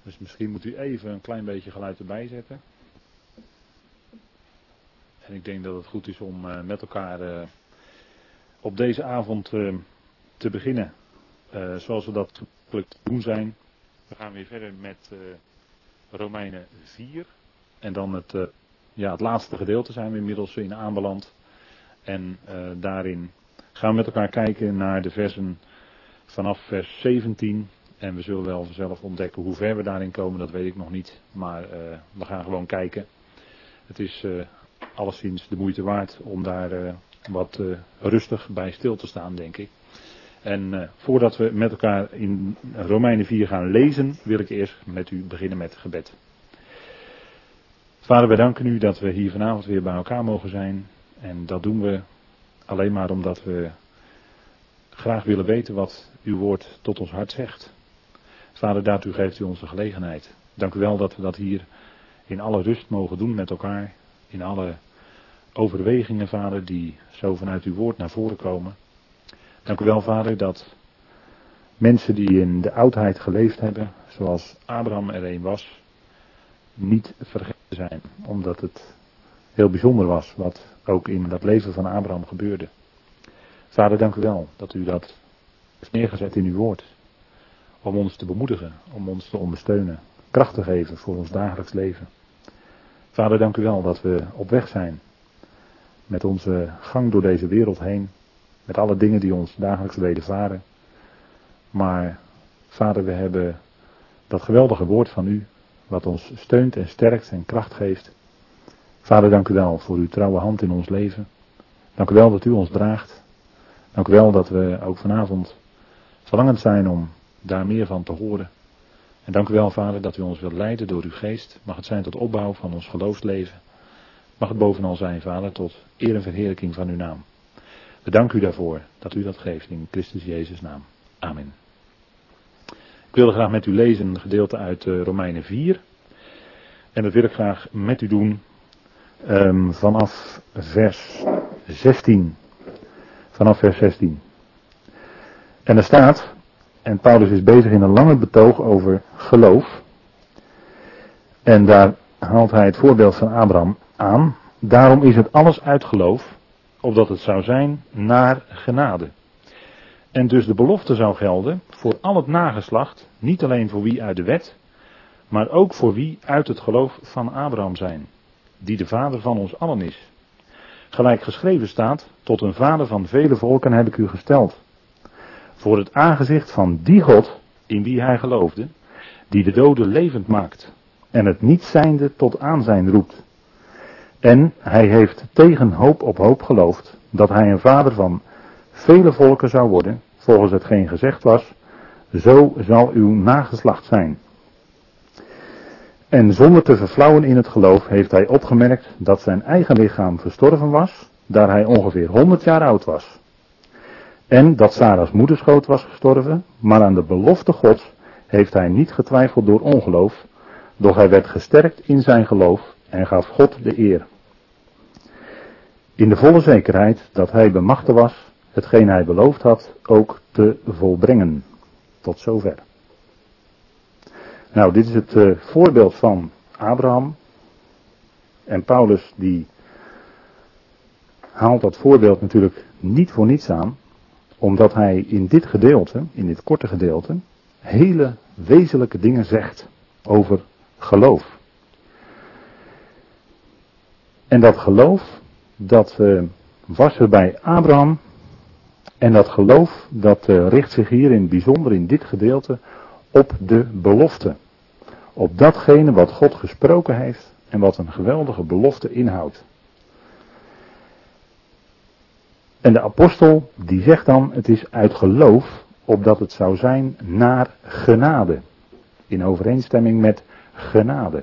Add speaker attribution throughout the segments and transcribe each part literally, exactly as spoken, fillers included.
Speaker 1: Dus misschien moet u even een klein beetje geluid erbij zetten. En ik denk dat het goed is om uh, met elkaar uh, op deze avond uh, te beginnen. Uh, zoals we dat te doen zijn. We gaan weer verder met uh, Romeinen vier. En dan het, uh, ja, het laatste gedeelte zijn we inmiddels in aanbeland. En uh, daarin gaan we met elkaar kijken naar de versen vanaf vers zeventien. En we zullen wel vanzelf ontdekken hoe ver we daarin komen, dat weet ik nog niet. Maar uh, we gaan gewoon kijken. Het is uh, alleszins de moeite waard om daar uh, wat uh, rustig bij stil te staan, denk ik. En uh, voordat we met elkaar in Romeinen vier gaan lezen, wil ik eerst met u beginnen met gebed. Vader, wij danken u dat we hier vanavond weer bij elkaar mogen zijn. En dat doen we alleen maar omdat we graag willen weten wat uw woord tot ons hart zegt. Vader, daartoe geeft u ons de gelegenheid. Dank u wel dat we dat hier in alle rust mogen doen met elkaar. In alle overwegingen, Vader, die zo vanuit uw woord naar voren komen. Dank u wel, Vader, dat mensen die in de oudheid geleefd hebben, zoals Abraham er een was, niet vergeten zijn. Omdat het heel bijzonder was wat ook in dat leven van Abraham gebeurde. Vader, dank u wel dat u dat heeft neergezet in uw woord. Om ons te bemoedigen, om ons te ondersteunen, kracht te geven voor ons dagelijks leven. Vader, dank u wel dat we op weg zijn met onze gang door deze wereld heen. Met alle dingen die ons dagelijks wedervaren. Maar Vader, we hebben dat geweldige woord van u, wat ons steunt en sterkt en kracht geeft. Vader, dank u wel voor uw trouwe hand in ons leven. Dank u wel dat u ons draagt. Dank u wel dat we ook vanavond verlangend zijn om daar meer van te horen. En dank u wel, Vader, dat u ons wilt leiden door uw geest. Mag het zijn tot opbouw van ons geloofsleven. Mag het bovenal zijn, Vader, tot eer en verheerlijking van uw naam. We danken u daarvoor dat u dat geeft in Christus Jezus' naam. Amen. Ik wilde graag met u lezen een gedeelte uit uh, Romeinen vier. En dat wil ik graag met u doen um, vanaf vers zestien. Vanaf vers zestien. En er staat, en Paulus is bezig in een lange betoog over geloof. En daar haalt hij het voorbeeld van Abraham aan. Daarom is het alles uit geloof, opdat het zou zijn naar genade. En dus de belofte zou gelden voor al het nageslacht, niet alleen voor wie uit de wet, maar ook voor wie uit het geloof van Abraham zijn, die de vader van ons allen is. Gelijk geschreven staat, tot een vader van vele volken heb ik u gesteld. Voor het aangezicht van die God, in wie hij geloofde, die de doden levend maakt, en het niet zijnde tot aanzijn roept. En hij heeft tegen hoop op hoop geloofd, dat hij een vader van vele volken zou worden, volgens hetgeen gezegd was, zo zal uw nageslacht zijn. En zonder te verflauwen in het geloof heeft hij opgemerkt dat zijn eigen lichaam verstorven was, daar hij ongeveer honderd jaar oud was. En dat Sara's moederschoot was gestorven, maar aan de belofte Gods heeft hij niet getwijfeld door ongeloof, doch hij werd gesterkt in zijn geloof en gaf God de eer. In de volle zekerheid dat hij bemachtigd was, hetgeen hij beloofd had, ook te volbrengen. Tot zover. Nou, dit is het uh, voorbeeld van Abraham. En Paulus die haalt dat voorbeeld natuurlijk niet voor niets aan. Omdat hij in dit gedeelte, in dit korte gedeelte, hele wezenlijke dingen zegt over geloof. En dat geloof, dat uh, was er bij Abraham. En dat geloof, dat uh, richt zich hier in het bijzonder in dit gedeelte op de belofte. Op datgene wat God gesproken heeft en wat een geweldige belofte inhoudt. En de apostel die zegt dan, het is uit geloof, opdat het zou zijn naar genade. In overeenstemming met genade.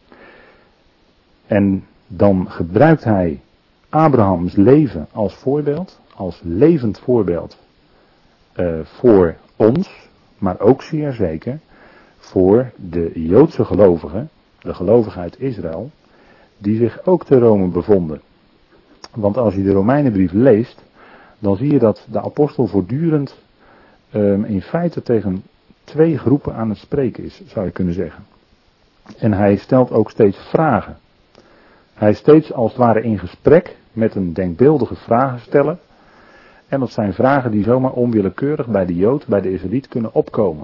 Speaker 1: En dan gebruikt hij Abrahams leven als voorbeeld, als levend voorbeeld uh, voor ons, maar ook zeer zeker voor de Joodse gelovigen, de gelovigen uit Israël, die zich ook te Rome bevonden. Want als je de Romeinenbrief leest, dan zie je dat de apostel voortdurend um, in feite tegen twee groepen aan het spreken is, zou je kunnen zeggen. En hij stelt ook steeds vragen. Hij is steeds als het ware in gesprek met een denkbeeldige vragensteller. En dat zijn vragen die zomaar onwillekeurig bij de Jood, bij de Israëliet kunnen opkomen.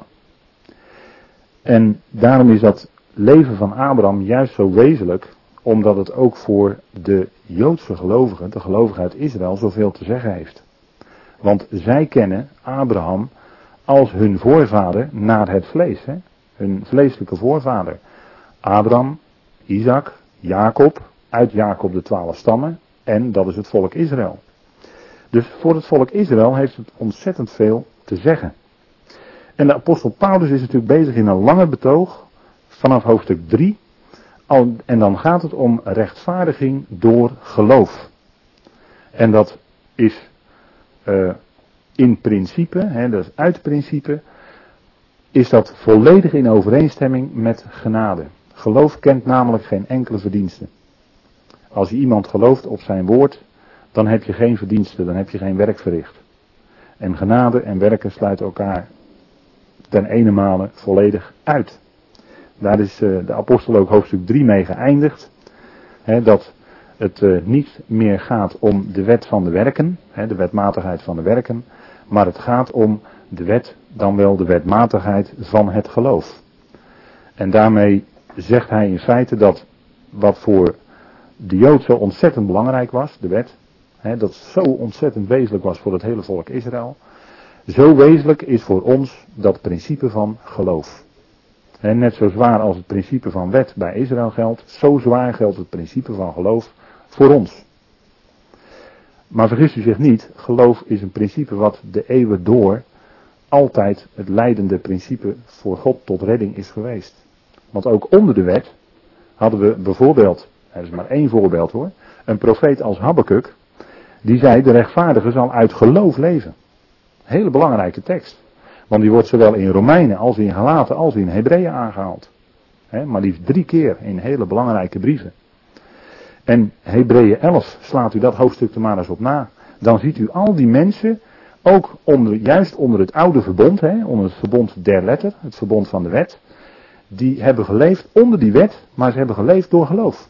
Speaker 1: En daarom is dat leven van Abraham juist zo wezenlijk, omdat het ook voor de Joodse gelovigen, de gelovigen uit Israël, zoveel te zeggen heeft. Want zij kennen Abraham als hun voorvader naar het vlees, hè? Hun vleeselijke voorvader. Abraham, Isaac, Jacob, uit Jacob de twaalf stammen, en dat is het volk Israël. Dus voor het volk Israël heeft het ontzettend veel te zeggen. En de apostel Paulus is natuurlijk bezig in een lange betoog, vanaf hoofdstuk drie, en dan gaat het om rechtvaardiging door geloof. En dat is uh, in principe, hè, dus uit principe, is dat volledig in overeenstemming met genade. Geloof kent namelijk geen enkele verdienste. Als je iemand gelooft op zijn woord, dan heb je geen verdienste, dan heb je geen werk verricht. En genade en werken sluiten elkaar ten ene male volledig uit. Daar is uh, de apostel ook hoofdstuk drie mee geëindigd. Hè, dat het uh, niet meer gaat om de wet van de werken, hè, de wetmatigheid van de werken, maar het gaat om de wet, dan wel de wetmatigheid van het geloof. En daarmee zegt hij in feite dat wat voor de Jood zo ontzettend belangrijk was, de wet, hè, dat zo ontzettend wezenlijk was voor het hele volk Israël, zo wezenlijk is voor ons dat principe van geloof. En net zo zwaar als het principe van wet bij Israël geldt, zo zwaar geldt het principe van geloof voor ons. Maar vergis u zich niet, geloof is een principe wat de eeuwen door altijd het leidende principe voor God tot redding is geweest. Want ook onder de wet hadden we bijvoorbeeld, er is maar één voorbeeld hoor, een profeet als Habakuk, die zei de rechtvaardige zal uit geloof leven. Hele belangrijke tekst. Want die wordt zowel in Romeinen als in Galaten als in Hebreeën aangehaald. He, maar liefst drie keer in hele belangrijke brieven. En Hebreeën elf, slaat u dat hoofdstuk er maar eens op na. Dan ziet u al die mensen, ook onder, juist onder het oude verbond, he, onder het verbond der letter, het verbond van de wet. Die hebben geleefd onder die wet, maar ze hebben geleefd door geloof.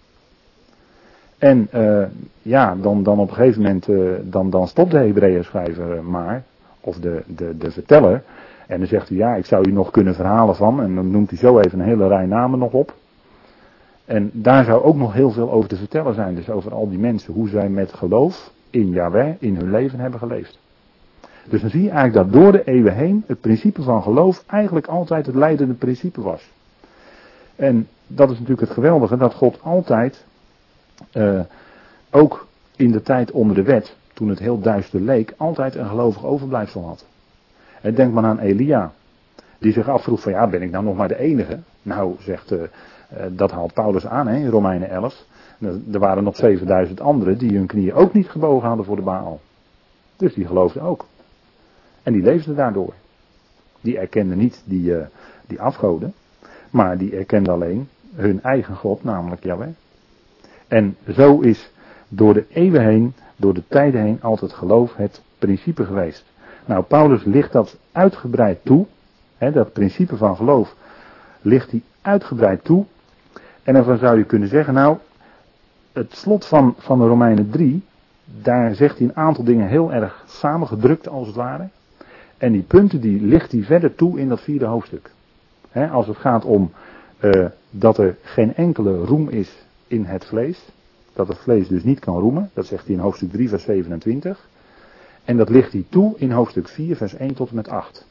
Speaker 1: En uh, ja, dan, dan op een gegeven moment, uh, dan, dan stopt de Hebreeën schrijver maar, of de, de, de verteller. En dan zegt hij, ja, ik zou u nog kunnen verhalen van, en dan noemt hij zo even een hele rij namen nog op. En daar zou ook nog heel veel over te vertellen zijn, dus over al die mensen, hoe zij met geloof in Yahweh, in hun leven hebben geleefd. Dus dan zie je eigenlijk dat door de eeuwen heen het principe van geloof eigenlijk altijd het leidende principe was. En dat is natuurlijk het geweldige, dat God altijd, uh, ook in de tijd onder de wet, toen het heel duister leek, altijd een gelovig overblijfsel had. En denk maar aan Elia, die zich afvroeg van ja, ben ik nou nog maar de enige? Nou, zegt, uh, uh, dat haalt Paulus aan hè, in Romeinen elf. Er waren nog zevenduizend anderen die hun knieën ook niet gebogen hadden voor de Baal. Dus die geloofden ook. En die leefden daardoor. Die erkenden niet die, uh, die afgoden, maar die erkenden alleen hun eigen God, namelijk Yahweh. En zo is door de eeuwen heen, door de tijden heen, altijd geloof het principe geweest. Nou, Paulus ligt dat uitgebreid toe. Hè, dat principe van geloof ligt hij uitgebreid toe. En dan zou je kunnen zeggen, nou, het slot van, van de Romeinen drie, daar zegt hij een aantal dingen heel erg samengedrukt als het ware. En die punten die ligt hij verder toe in dat vierde hoofdstuk. Hè, als het gaat om uh, dat er geen enkele roem is in het vlees. Dat het vlees dus niet kan roemen. Dat zegt hij in hoofdstuk drie vers zevenentwintig. En dat ligt hij toe in hoofdstuk vier vers één tot en met acht.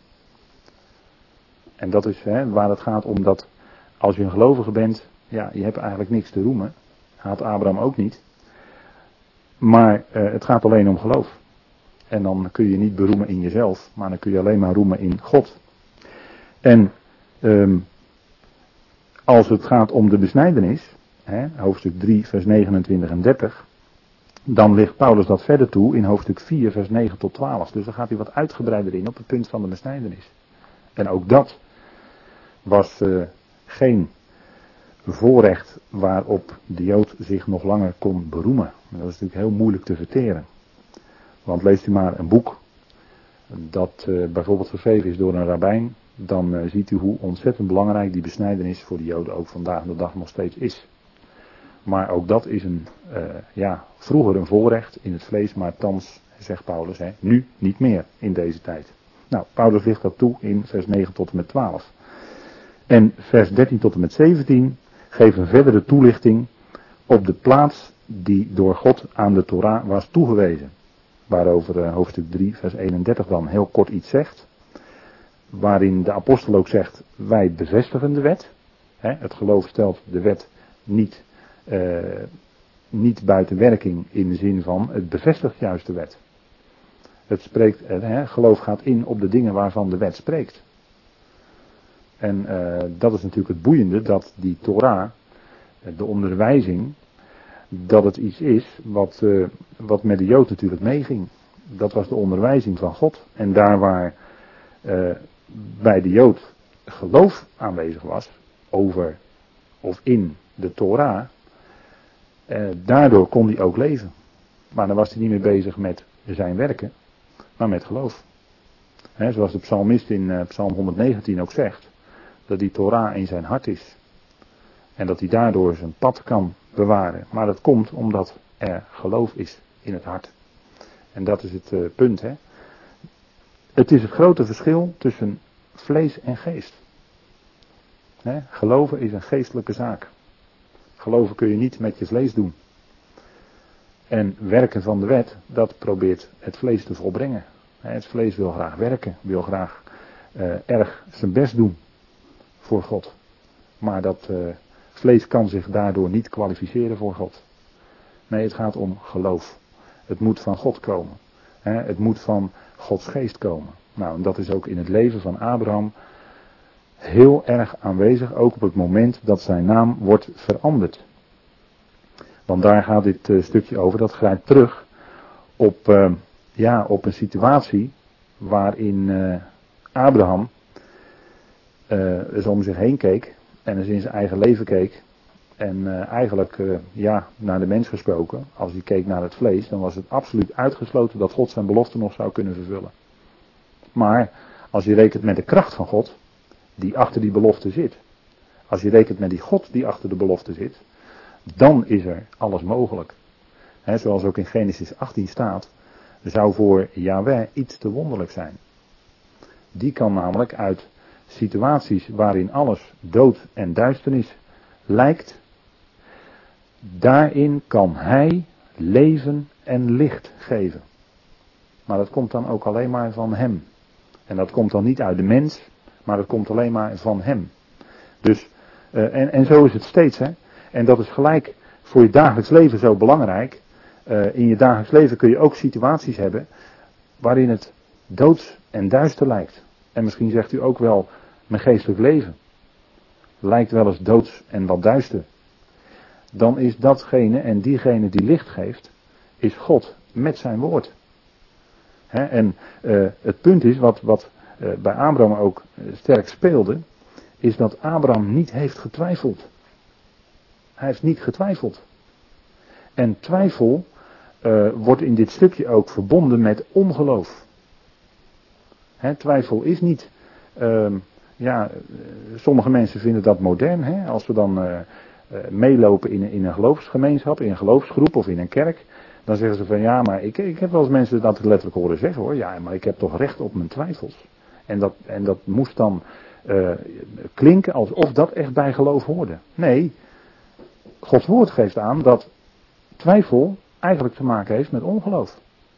Speaker 1: En dat is hè, waar het gaat om dat als je een gelovige bent, ja, je hebt eigenlijk niks te roemen. Had Abraham ook niet. Maar uh, het gaat alleen om geloof. En dan kun je niet beroemen in jezelf, maar dan kun je alleen maar roemen in God. En um, als het gaat om de besnijdenis, hè, hoofdstuk drie vers negenentwintig en dertig, dan ligt Paulus dat verder toe in hoofdstuk vier vers negen tot twaalf. Dus dan gaat hij wat uitgebreider in op het punt van de besnijdenis. En ook dat was uh, geen voorrecht waarop de Jood zich nog langer kon beroemen. Dat is natuurlijk heel moeilijk te verteren. Want leest u maar een boek dat uh, bijvoorbeeld geschreven is door een rabbijn dan uh, ziet u hoe ontzettend belangrijk die besnijdenis voor de Joden ook vandaag de dag nog steeds is. Maar ook dat is een, uh, ja, vroeger een voorrecht in het vlees, maar thans, zegt Paulus, hè, nu niet meer in deze tijd. Nou, Paulus ligt dat toe in vers negen tot en met twaalf. En vers dertien tot en met zeventien geeft een verdere toelichting op de plaats die door God aan de Torah was toegewezen. Waarover uh, hoofdstuk drie vers eenendertig dan heel kort iets zegt. Waarin de apostel ook zegt, wij bevestigen de wet. Hè, het geloof stelt de wet niet, uh, niet buiten werking in de zin van, het bevestigt juist de wet. Het spreekt, hè, geloof gaat in op de dingen waarvan de wet spreekt. En uh, dat is natuurlijk het boeiende, dat die Torah, de onderwijzing, dat het iets is wat, uh, wat met de Jood natuurlijk meeging. Dat was de onderwijzing van God. En daar waar uh, bij de Jood geloof aanwezig was, over of in de Torah, uh, daardoor kon hij ook leven. Maar dan was hij niet meer bezig met zijn werken, maar met geloof. He, zoals de psalmist in uh, Psalm honderdnegentien ook zegt, dat die Torah in zijn hart is. En dat hij daardoor zijn pad kan bewaren. Maar dat komt omdat er geloof is in het hart. En dat is het uh, punt. Hè. Het is het grote verschil tussen vlees en geest. Hè, geloven is een geestelijke zaak. Geloven kun je niet met je vlees doen. En werken van de wet, dat probeert het vlees te volbrengen. Hè, het vlees wil graag werken, wil graag uh, erg zijn best doen voor God. Maar dat uh, vlees kan zich daardoor niet kwalificeren voor God. Nee, het gaat om geloof. Het moet van God komen. Hè, het moet van Gods geest komen. Nou, en dat is ook in het leven van Abraham heel erg aanwezig, ook op het moment dat zijn naam wordt veranderd. Want daar gaat dit uh, stukje over, dat grijpt terug op, uh, ja, op een situatie waarin uh, Abraham uh, eens om zich heen keek en eens in zijn eigen leven keek. En uh, eigenlijk, uh, ja, naar de mens gesproken, als hij keek naar het vlees, dan was het absoluut uitgesloten dat God zijn belofte nog zou kunnen vervullen. Maar als je rekent met de kracht van God, die achter die belofte zit, als je rekent met die God die achter de belofte zit, dan is er alles mogelijk. He, zoals ook in Genesis achttien staat, zou voor Yahweh iets te wonderlijk zijn. Die kan namelijk uit situaties waarin alles dood en duisternis lijkt, daarin kan hij leven en licht geven. Maar dat komt dan ook alleen maar van hem. En dat komt dan niet uit de mens, maar dat komt alleen maar van hem. Dus, uh, en, en zo is het steeds, hè. En dat is gelijk voor je dagelijks leven zo belangrijk. Uh, in je dagelijks leven kun je ook situaties hebben waarin het doods en duister lijkt. En misschien zegt u ook wel, mijn geestelijk leven lijkt wel eens doods en wat duister. Dan is datgene en diegene die licht geeft, is God met zijn woord. He, en uh, het punt is, wat, wat uh, bij Abraham ook uh, sterk speelde, is dat Abraham niet heeft getwijfeld. Hij heeft niet getwijfeld. En twijfel uh, wordt in dit stukje ook verbonden met ongeloof. He, twijfel is niet, uh, ja, sommige mensen vinden dat modern, hè? Als we dan uh, uh, meelopen in, in een geloofsgemeenschap, in een geloofsgroep of in een kerk, dan zeggen ze van ja, maar ik, ik heb wel eens mensen dat letterlijk horen zeggen hoor, ja, maar ik heb toch recht op mijn twijfels. En dat, en dat moest dan uh, klinken alsof dat echt bij geloof hoorde. Nee, Gods woord geeft aan dat twijfel eigenlijk te maken heeft met ongeloof.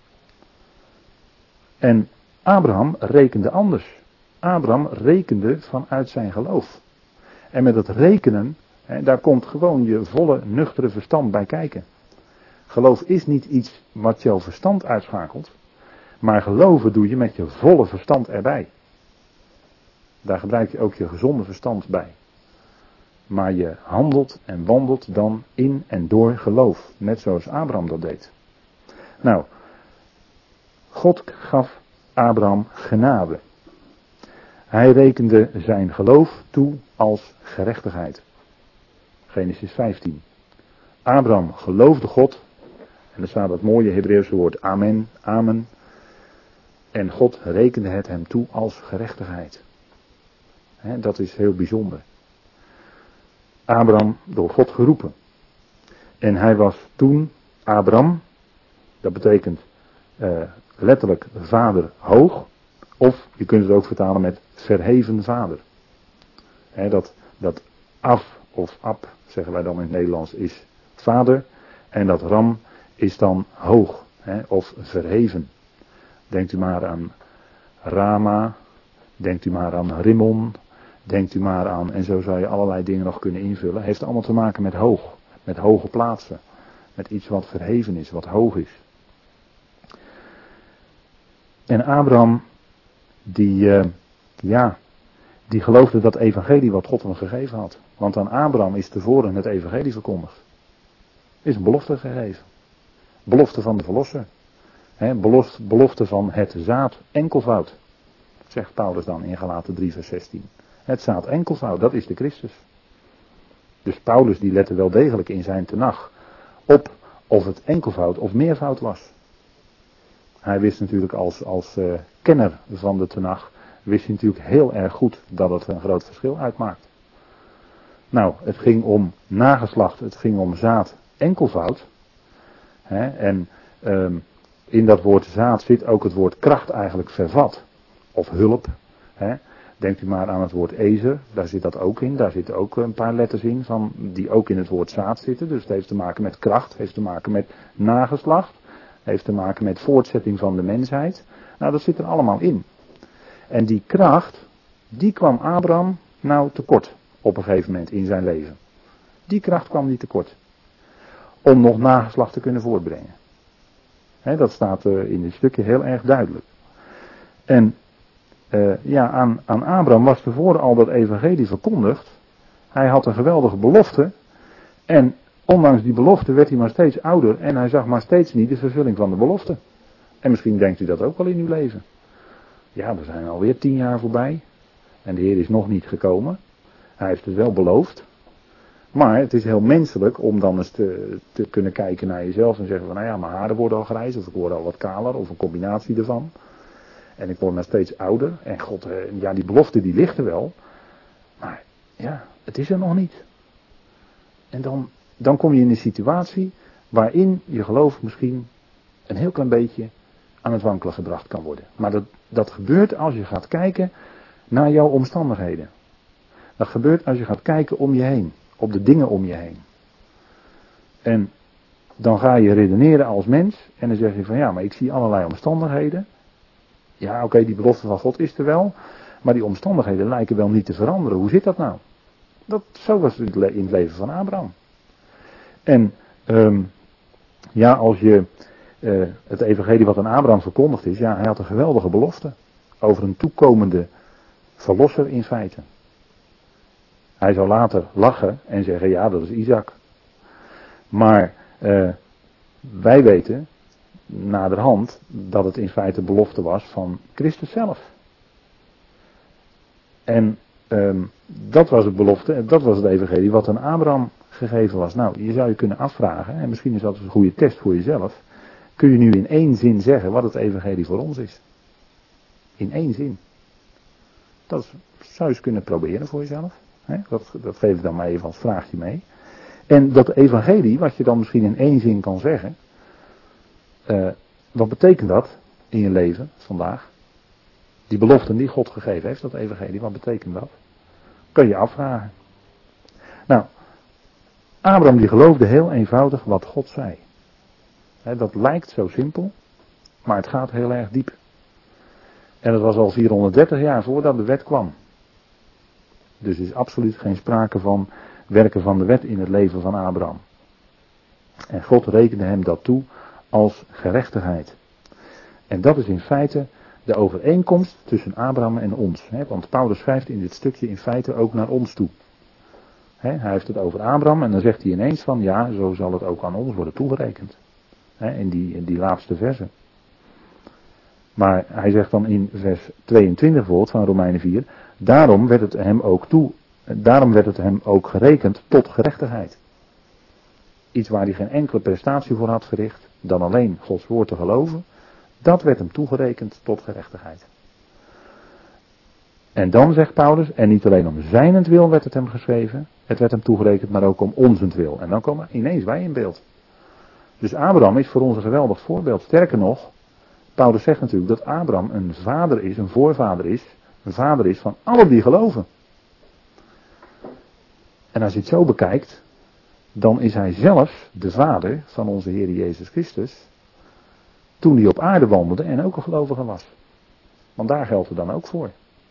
Speaker 1: En Abraham rekende anders. Abraham rekende vanuit zijn geloof. En met het rekenen, hè, daar komt gewoon je volle nuchtere verstand bij kijken. Geloof is niet iets wat jouw verstand uitschakelt, maar geloven doe je met je volle verstand erbij. Daar gebruik je ook je gezonde verstand bij. Maar je handelt en wandelt dan in en door geloof, net zoals Abraham dat deed. Nou, God gaf Abraham genade. Hij rekende zijn geloof toe als gerechtigheid. Genesis vijftien. Abraham geloofde God. En er staat dat mooie Hebreeuwse woord amen, amen. En God rekende het hem toe als gerechtigheid. He, dat is heel bijzonder. Abraham door God geroepen. En hij was toen Abraham, dat betekent uh, letterlijk vader hoog. Of je kunt het ook vertalen met verheven vader. He, dat, dat af of ab, zeggen wij dan in het Nederlands, is vader. En dat ram is dan hoog, he, of verheven. Denkt u maar aan Rama, denkt u maar aan Rimmon, denkt u maar aan, en zo zou je allerlei dingen nog kunnen invullen. Heeft allemaal te maken met hoog, met hoge plaatsen. Met iets wat verheven is, wat hoog is. En Abraham, die, uh, ja, die geloofde dat evangelie wat God hem gegeven had. Want aan Abraham is tevoren het evangelie verkondigd. Is een belofte gegeven. Belofte van de verlosser. He, belofte, belofte van het zaad enkelvoud. Zegt Paulus dan in Galaten drie vers zestien. Het zaad enkelvoud, dat is de Christus. Dus Paulus die lette wel degelijk in zijn tenach op of het enkelvoud of meervoud was. Hij wist natuurlijk als, als uh, kenner van de tenach, wist hij natuurlijk heel erg goed dat het een groot verschil uitmaakt. Nou, het ging om nageslacht, het ging om zaad enkelvoud. Hè, en um, in dat woord zaad zit ook het woord kracht eigenlijk vervat. Of hulp. Hè. Denkt u maar aan het woord ezer, daar zit dat ook in. Daar zitten ook een paar letters in van, die ook in het woord zaad zitten. Dus het heeft te maken met kracht, heeft te maken met nageslacht. Heeft te maken met voortzetting van de mensheid. Nou, dat zit er allemaal in. En die kracht, die kwam Abraham nou tekort op een gegeven moment in zijn leven. Die kracht kwam niet tekort. Om nog nageslacht te kunnen voortbrengen. He, dat staat uh, in dit stukje heel erg duidelijk. En uh, ja, aan, aan Abraham was tevoren al dat evangelie verkondigd. Hij had een geweldige belofte. En ondanks die belofte werd hij maar steeds ouder. En hij zag maar steeds niet de vervulling van de belofte. En misschien denkt u dat ook wel in uw leven. Ja, we zijn alweer tien jaar voorbij. En de Heer is nog niet gekomen. Hij heeft het wel beloofd. Maar het is heel menselijk om dan eens te, te kunnen kijken naar jezelf en zeggen van nou ja, mijn haren worden al grijs of ik word al wat kaler of een combinatie ervan. En ik word maar steeds ouder. En God, ja, die belofte die ligt er wel. Maar ja, het is er nog niet. En dan, dan kom je in een situatie waarin je geloof misschien een heel klein beetje aan het wankelen gebracht kan worden. Maar dat, dat gebeurt als je gaat kijken naar jouw omstandigheden. Dat gebeurt als je gaat kijken om je heen. Op de dingen om je heen. En dan ga je redeneren als mens. En dan zeg je van ja, maar ik zie allerlei omstandigheden. Ja, oké, okay, die belofte van God is er wel. Maar die omstandigheden lijken wel niet te veranderen. Hoe zit dat nou? Dat, zo was het in het leven van Abraham. En um, ja, als je uh, het evangelie wat aan Abraham verkondigd is. Ja, hij had een geweldige belofte. Over een toekomende verlosser in feite. Hij zou later lachen en zeggen, ja, dat is Isaac. Maar uh, wij weten, naderhand, dat het in feite belofte was van Christus zelf. En um, dat was het belofte, en dat was het evangelie wat aan Abraham gegeven was. Nou, je zou je kunnen afvragen, en misschien is dat een goede test voor jezelf. Kun je nu in één zin zeggen wat het evangelie voor ons is? In één zin. Dat zou je eens kunnen proberen voor jezelf. He, dat, dat geef ik dan maar even als vraagje mee. En dat evangelie, wat je dan misschien in één zin kan zeggen. Uh, wat betekent dat in je leven vandaag? Die beloften die God gegeven heeft, dat evangelie, wat betekent dat? Kun je afvragen. Nou, Abraham die geloofde heel eenvoudig wat God zei. He, dat lijkt zo simpel, maar het gaat heel erg diep. En dat was al vierhonderddertig jaar voordat de wet kwam. Dus er is absoluut geen sprake van werken van de wet in het leven van Abraham. En God rekende hem dat toe als gerechtigheid. En dat is in feite de overeenkomst tussen Abraham en ons. Hè? Want Paulus schrijft in dit stukje in feite ook naar ons toe. Hè? Hij heeft het over Abraham en dan zegt hij ineens van ja, zo zal het ook aan ons worden toegerekend. Hè? In, die, in die laatste verse. Maar hij zegt dan in vers tweeëntwintig bijvoorbeeld van Romeinen vier. Daarom werd het hem ook toe, daarom werd het hem ook gerekend tot gerechtigheid. Iets waar hij geen enkele prestatie voor had verricht, dan alleen Gods woord te geloven, dat werd hem toegerekend tot gerechtigheid. En dan zegt Paulus, en niet alleen om zijnentwil werd het hem geschreven, het werd hem toegerekend, maar ook om onzentwil. En dan komen ineens wij in beeld. Dus Abraham is voor ons een geweldig voorbeeld. Sterker nog, Paulus zegt natuurlijk dat Abraham een vader is, een voorvader is, een vader is van allen die geloven. En als je het zo bekijkt, dan is hij zelf de vader van onze Heer Jezus Christus, toen hij op aarde wandelde en ook een gelovige was. Want daar geldt het dan ook voor.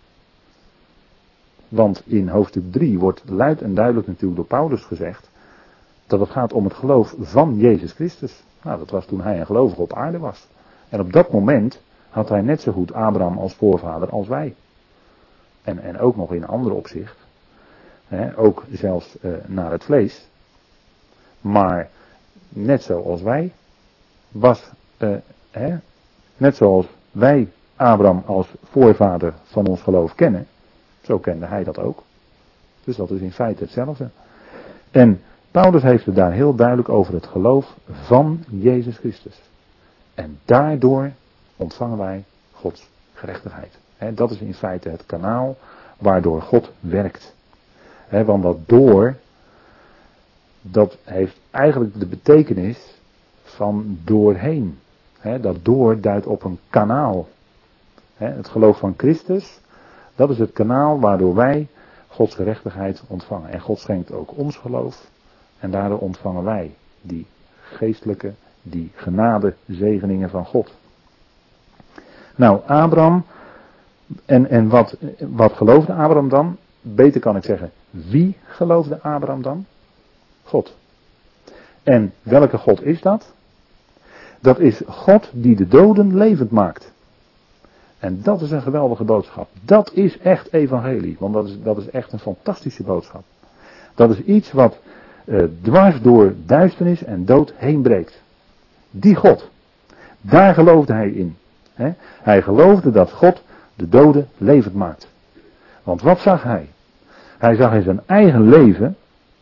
Speaker 1: Want in hoofdstuk drie wordt luid en duidelijk natuurlijk door Paulus gezegd dat het gaat om het geloof van Jezus Christus. Nou, dat was toen hij een gelovige op aarde was. En op dat moment had hij net zo goed Abraham als voorvader als wij. En, en ook nog in andere opzicht. Hè, ook zelfs uh, naar het vlees. Maar net zoals wij was, uh, hè, net zoals wij Abraham als voorvader van ons geloof kennen, zo kende hij dat ook. Dus dat is in feite hetzelfde. En Paulus heeft het daar heel duidelijk over het geloof van Jezus Christus. En daardoor ontvangen wij Gods gerechtigheid. He, dat is in feite het kanaal waardoor God werkt. He, want dat door, dat heeft eigenlijk de betekenis van doorheen. He, dat door duidt op een kanaal. He, het geloof van Christus, dat is het kanaal waardoor wij Gods gerechtigheid ontvangen. En God schenkt ook ons geloof. En daardoor ontvangen wij die geestelijke, die genade zegeningen van God. Nou, Abraham, en, en wat, wat geloofde Abraham dan? Beter kan ik zeggen, wie geloofde Abraham dan? God. En welke God is dat? Dat is God die de doden levend maakt. En dat is een geweldige boodschap. Dat is echt evangelie, want dat is, dat is echt een fantastische boodschap. Dat is iets wat uh, dwars door duisternis en dood heen breekt. Die God, daar geloofde hij in. He? Hij geloofde dat God de doden levend maakt. Want wat zag hij? Hij zag in zijn eigen leven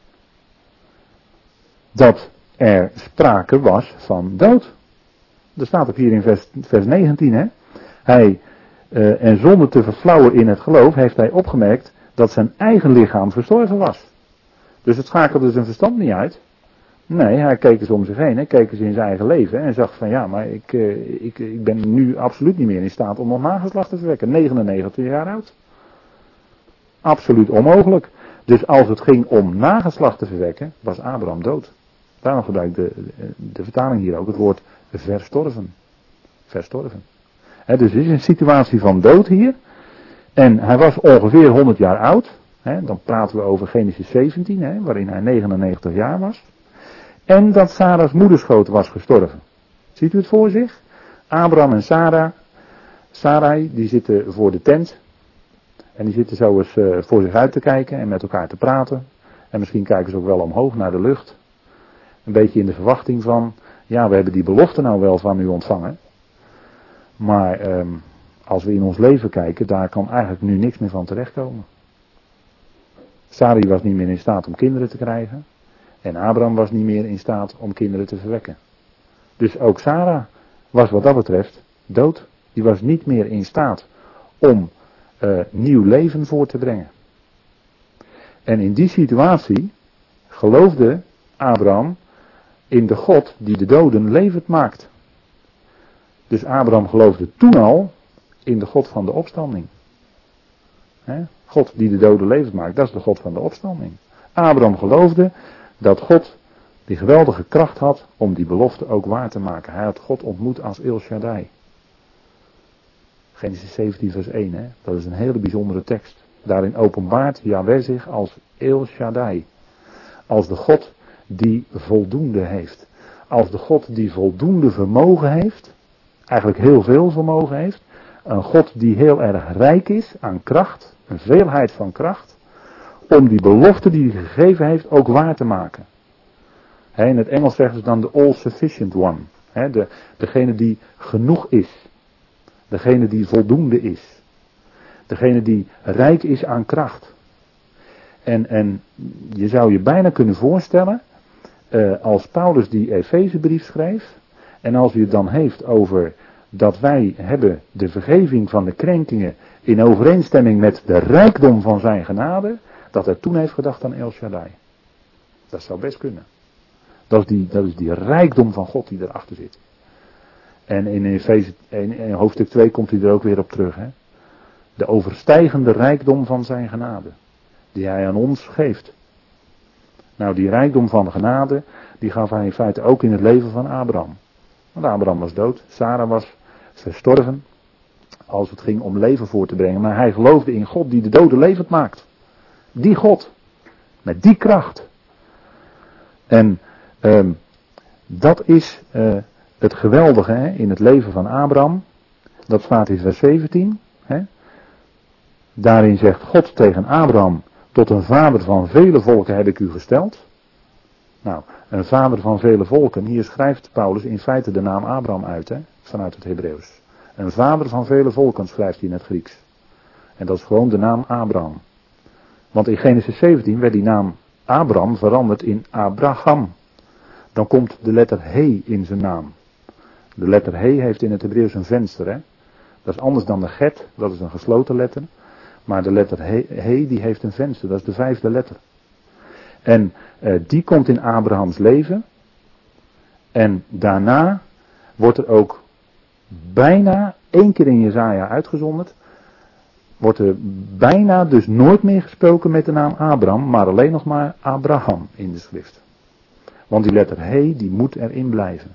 Speaker 1: dat er sprake was van dood. Dat staat ook hier in vers, vers negentien. Hè? Hij, uh, en zonder te verflauwen in het geloof, heeft hij opgemerkt dat zijn eigen lichaam verstorven was. Dus het schakelde zijn verstand niet uit. Nee, hij keek eens om zich heen, hij keek eens in zijn eigen leven en zag van ja, maar ik, uh, ik, ik ben nu absoluut niet meer in staat om nog nageslacht te verwekken. negenennegentig jaar oud. Absoluut onmogelijk. Dus als het ging om nageslacht te verwekken, was Abraham dood. Daarom gebruikt de, de, de vertaling hier ook het woord verstorven. Verstorven. He, dus het is een situatie van dood hier. En hij was ongeveer honderd jaar oud. He, dan praten we over Genesis zeventien, he, waarin hij negenennegentig jaar was. En dat Sarah's moederschoot was gestorven. Ziet u het voor zich? Abraham en Sarah, Sarai, die zitten voor de tent. En die zitten zo eens uh, voor zich uit te kijken en met elkaar te praten. En misschien kijken ze ook wel omhoog naar de lucht. Een beetje in de verwachting van, ja, we hebben die belofte nou wel van u ontvangen. Maar um, als we in ons leven kijken, daar kan eigenlijk nu niks meer van terechtkomen. Sarai was niet meer in staat om kinderen te krijgen. En Abraham was niet meer in staat om kinderen te verwekken. Dus ook Sarah was wat dat betreft dood. Die was niet meer in staat om uh, nieuw leven voor te brengen. En in die situatie geloofde Abraham in de God die de doden levend maakt. Dus Abraham geloofde toen al in de God van de opstanding. He? God die de doden levend maakt, dat is de God van de opstanding. Abraham geloofde dat God die geweldige kracht had om die belofte ook waar te maken. Hij had God ontmoet als El Shaddai. Genesis zeventien vers één, hè? Dat is een hele bijzondere tekst. Daarin openbaart Yahweh zich als El Shaddai. Als de God die voldoende heeft. Als de God die voldoende vermogen heeft. Eigenlijk heel veel vermogen heeft. Een God die heel erg rijk is aan kracht. Een veelheid van kracht. Om die belofte die hij gegeven heeft ook waar te maken. He, in het Engels zeggen ze dan de all-sufficient one. He, de, degene die genoeg is. Degene die voldoende is. Degene die rijk is aan kracht. En, en je zou je bijna kunnen voorstellen, uh, als Paulus die Efezebrief schreef, en als hij het dan heeft over dat wij hebben de vergeving van de krenkingen in overeenstemming met de rijkdom van zijn genade, dat hij toen heeft gedacht aan El Shaddai. Dat zou best kunnen. Dat is die, dat is die rijkdom van God die erachter zit. En in, Efeze, in, in hoofdstuk twee komt hij er ook weer op terug. Hè? De overstijgende rijkdom van zijn genade. Die hij aan ons geeft. Nou, die rijkdom van genade, die gaf hij in feite ook in het leven van Abraham. Want Abraham was dood, Sarah was verstorven, als het ging om leven voor te brengen. Maar hij geloofde in God die de doden levend maakt. Die God, met die kracht. En um, dat is uh, het geweldige hè, in het leven van Abraham. Dat staat in vers zeventien. Hè. Daarin zegt God tegen Abraham, tot een vader van vele volken heb ik u gesteld. Nou, een vader van vele volken, hier schrijft Paulus in feite de naam Abraham uit, hè, vanuit het Hebreeuws. Een vader van vele volken schrijft hij in het Grieks. En dat is gewoon de naam Abraham. Want in Genesis zeventien werd die naam Abraham veranderd in Abraham. Dan komt de letter He in zijn naam. De letter He heeft in het Hebreeuws een venster, hè. Dat is anders dan de get, dat is een gesloten letter. Maar de letter He, he die heeft een venster, dat is de vijfde letter. En uh, die komt in Abrahams leven. En daarna wordt er ook bijna, één keer in Jesaja uitgezonderd, wordt er bijna dus nooit meer gesproken met de naam Abraham, maar alleen nog maar Abraham in de schrift. Want die letter He, die moet erin blijven.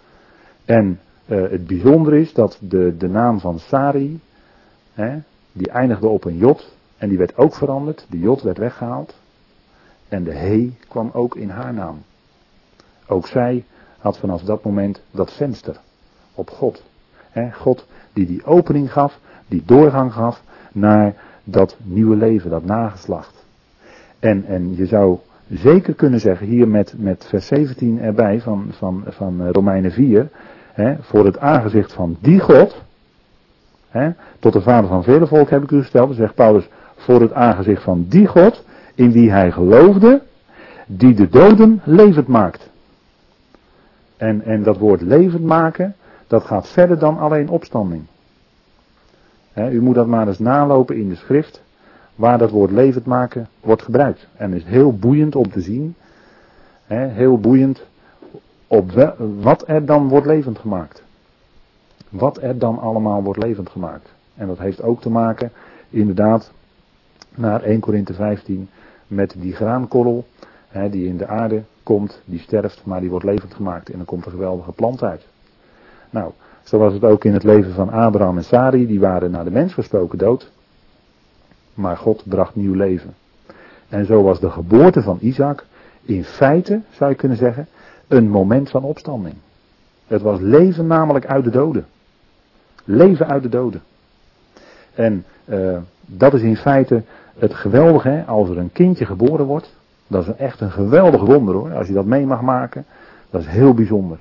Speaker 1: En uh, het bijzondere is dat de, de naam van Sarai, hè, die eindigde op een jot en die werd ook veranderd. De jot werd weggehaald. En de He kwam ook in haar naam. Ook zij had vanaf dat moment dat venster op God. He, God die die opening gaf, die doorgang gaf naar dat nieuwe leven, dat nageslacht. En, en je zou zeker kunnen zeggen, hier met, met vers zeventien erbij van, van, van Romeinen vier, he, voor het aangezicht van die God, he, tot de vader van vele volk heb ik u gesteld, dan zegt Paulus, voor het aangezicht van die God, in wie hij geloofde, die de doden levend maakt. En, en dat woord levend maken, dat gaat verder dan alleen opstanding. He, u moet dat maar eens nalopen in de schrift, waar dat woord levend maken wordt gebruikt. En het is heel boeiend om te zien, he, heel boeiend, op wel, wat er dan wordt levend gemaakt. Wat er dan allemaal wordt levend gemaakt. En dat heeft ook te maken, inderdaad, naar eerste Korinthe vijftien, met die graankorrel, hè, die in de aarde komt, die sterft, maar die wordt levend gemaakt. En dan komt een geweldige plant uit. Nou, zo was het ook in het leven van Abraham en Sarai, die waren naar de mens gesproken dood. Maar God bracht nieuw leven. En zo was de geboorte van Isaac in feite, zou je kunnen zeggen, een moment van opstanding. Het was leven namelijk uit de doden. Leven uit de doden. En uh, dat is in feite het geweldige, hè, als er een kindje geboren wordt. Dat is een, echt een geweldig wonder hoor. Als je dat mee mag maken, dat is heel bijzonder.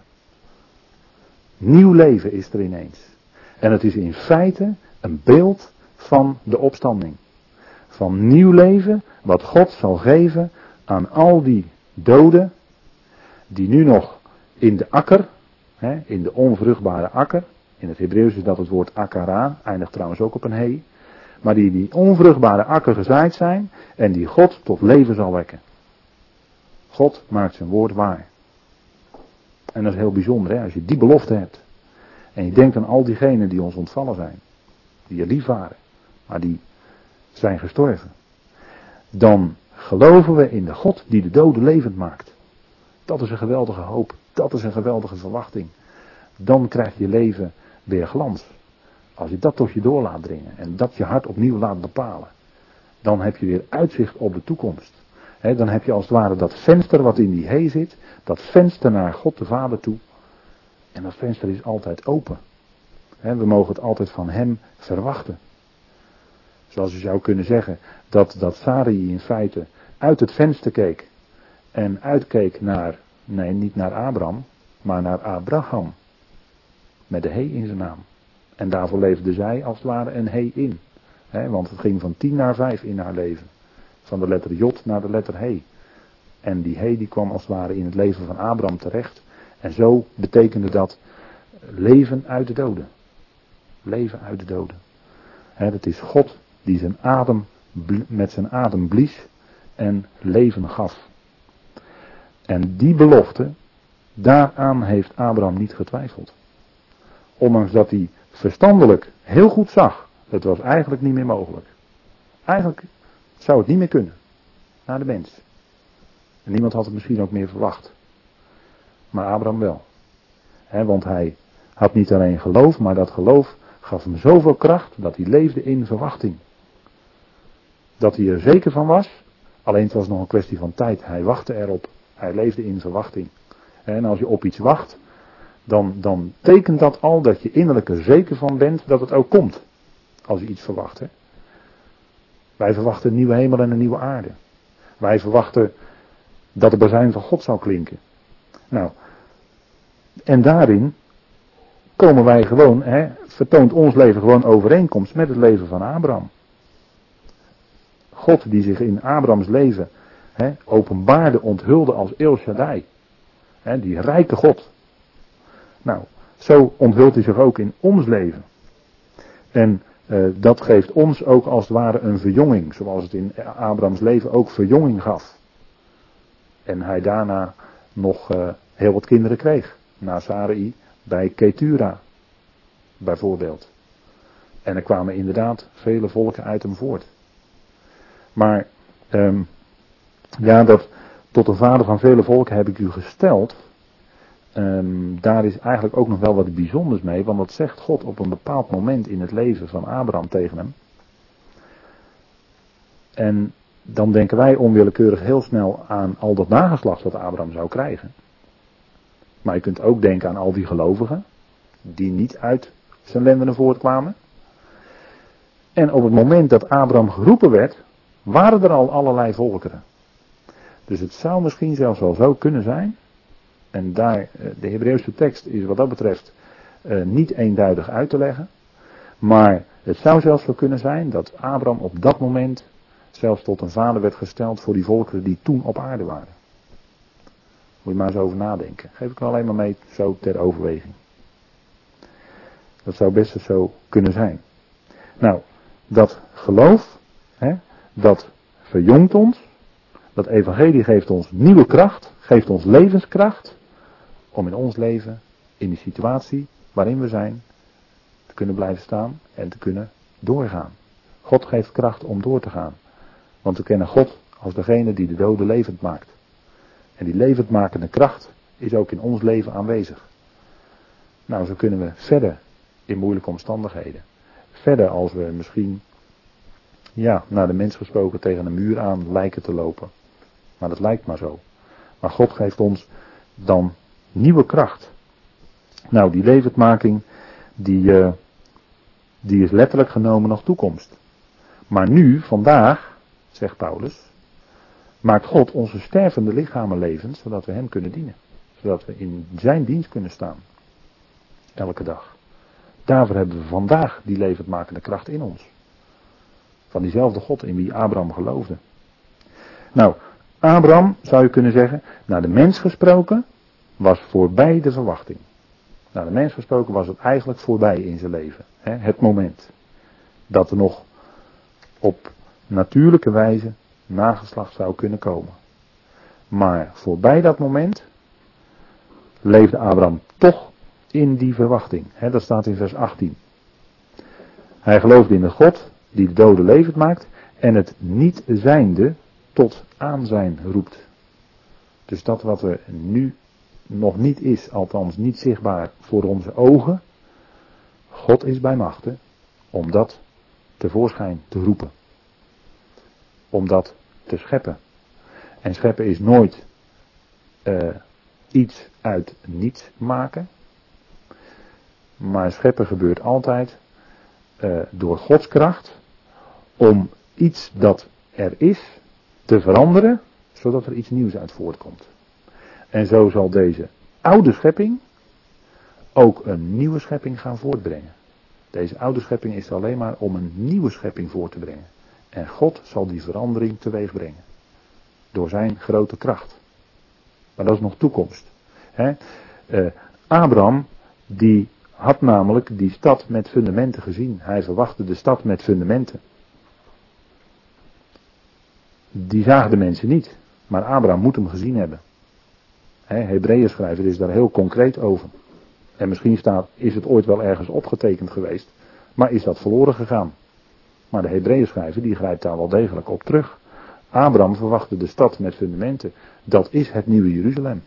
Speaker 1: Nieuw leven is er ineens. En het is in feite een beeld van de opstanding. Van nieuw leven, wat God zal geven aan al die doden, die nu nog in de akker, hè, in de onvruchtbare akker, in het Hebreeuws is dat het woord akara, eindigt trouwens ook op een he, maar die in die onvruchtbare akker gezaaid zijn en die God tot leven zal wekken. God maakt zijn woord waar. En dat is heel bijzonder, hè, als je die belofte hebt. En je denkt aan al diegenen die ons ontvallen zijn, die je lief waren, maar die zijn gestorven. Dan geloven we in de God die de doden levend maakt. Dat is een geweldige hoop, dat is een geweldige verwachting. Dan krijgt je leven weer glans. Als je dat tot je door laat dringen en dat je hart opnieuw laat bepalen, dan heb je weer uitzicht op de toekomst. He, dan heb je als het ware dat venster wat in die he zit, dat venster naar God de Vader toe. En dat venster is altijd open. He, we mogen het altijd van hem verwachten. Zoals je zou kunnen zeggen dat, dat Sarai in feite uit het venster keek en uitkeek naar, nee niet naar Abraham, maar naar Abraham. Met de he in zijn naam. En daarvoor leefde zij als het ware een he in. He, want het ging van tien naar vijf in haar leven. Van de letter Jot naar de letter he. En die he die kwam als het ware in het leven van Abraham terecht. En zo betekende dat leven uit de doden. Leven uit de doden. He, het is God die zijn adem, met zijn adem blies en leven gaf. En die belofte, daaraan heeft Abraham niet getwijfeld. Ondanks dat hij verstandelijk heel goed zag, het was eigenlijk niet meer mogelijk. Eigenlijk zou het niet meer kunnen, naar de mens. En niemand had het misschien ook meer verwacht. Maar Abraham wel. He, want hij had niet alleen geloof, maar dat geloof gaf hem zoveel kracht dat hij leefde in verwachting. Dat hij er zeker van was, alleen het was nog een kwestie van tijd. Hij wachtte erop, hij leefde in verwachting. En als je op iets wacht, dan, dan tekent dat al dat je innerlijk er zeker van bent dat het ook komt. Als je iets verwacht. Hè. Wij verwachten een nieuwe hemel en een nieuwe aarde. Wij verwachten dat de bazuin van God zou klinken. Nou, en daarin komen wij gewoon, hè, vertoont ons leven gewoon overeenkomst met het leven van Abraham. God die zich in Abrahams leven hè, openbaarde, onthulde als El Shaddai. Hè, die rijke God. Nou, zo onthult hij zich ook in ons leven. En uh, dat geeft ons ook als het ware een verjonging, zoals het in Abrahams leven ook verjonging gaf. En hij daarna nog uh, heel wat kinderen kreeg. Na Sarai bij Ketura, bijvoorbeeld. En er kwamen inderdaad vele volken uit hem voort. Maar, um, ja, dat tot een vader van vele volken heb ik u gesteld. Um, daar is eigenlijk ook nog wel wat bijzonders mee, want dat zegt God op een bepaald moment in het leven van Abraham tegen hem. En dan denken wij onwillekeurig heel snel aan al dat nageslacht wat Abraham zou krijgen. Maar je kunt ook denken aan al die gelovigen, die niet uit zijn lendenen voortkwamen. En op het moment dat Abraham geroepen werd, waren er al allerlei volkeren. Dus het zou misschien zelfs wel zo kunnen zijn. En daar, de Hebreeuwse tekst is wat dat betreft uh, niet eenduidig uit te leggen. Maar het zou zelfs zo kunnen zijn dat Abraham op dat moment zelfs tot een vader werd gesteld voor die volkeren die toen op aarde waren. Moet je maar eens over nadenken. Geef ik er alleen maar mee zo ter overweging. Dat zou best zo kunnen zijn. Nou, dat geloof, hè, dat verjongt ons. Dat evangelie geeft ons nieuwe kracht, geeft ons levenskracht. Om in ons leven, in de situatie waarin we zijn, te kunnen blijven staan en te kunnen doorgaan. God geeft kracht om door te gaan. Want we kennen God als degene die de doden levend maakt. En die levendmakende kracht is ook in ons leven aanwezig. Nou, zo kunnen we verder in moeilijke omstandigheden. Verder als we misschien, ja, naar de mens gesproken tegen een muur aan lijken te lopen. Maar dat lijkt maar zo. Maar God geeft ons dan nieuwe kracht. Nou, die levendmaking, die, uh, die is letterlijk genomen nog toekomst. Maar nu, vandaag, zegt Paulus, maakt God onze stervende lichamen levend, zodat we hem kunnen dienen. Zodat we in zijn dienst kunnen staan. Elke dag. Daarvoor hebben we vandaag die levendmakende kracht in ons. Van diezelfde God in wie Abraham geloofde. Nou, Abraham, zou je kunnen zeggen, naar de mens gesproken, was voorbij de verwachting. Naar de mens gesproken was het eigenlijk voorbij in zijn leven. Hè, het moment dat er nog op natuurlijke wijze nageslacht zou kunnen komen. Maar voorbij dat moment leefde Abraham toch in die verwachting. Hè, dat staat in vers achttien. Hij geloofde in de God die de doden levend maakt en het niet zijnde tot aanzijn roept. Dus dat wat er nu nog niet is, althans niet zichtbaar voor onze ogen, God is bij machte om dat tevoorschijn te roepen. Om dat te scheppen. En scheppen is nooit uh, iets uit niets maken. Maar scheppen gebeurt altijd uh, door Gods kracht om iets dat er is te veranderen, zodat er iets nieuws uit voortkomt. En zo zal deze oude schepping ook een nieuwe schepping gaan voortbrengen. Deze oude schepping is alleen maar om een nieuwe schepping voor te brengen. En God zal die verandering teweeg brengen. Door zijn grote kracht. Maar dat is nog toekomst. He? Uh, Abraham, die had namelijk die stad met fundamenten gezien. Hij verwachtte de stad met fundamenten. Die zagen de mensen niet. Maar Abraham moet hem gezien hebben. Hebreeën schrijver is daar heel concreet over. En misschien staat, is het ooit wel ergens opgetekend geweest. Maar is dat verloren gegaan. Maar de Hebreeën schrijver die grijpt daar wel degelijk op terug. Abraham verwachtte de stad met fundamenten. Dat is het nieuwe Jeruzalem.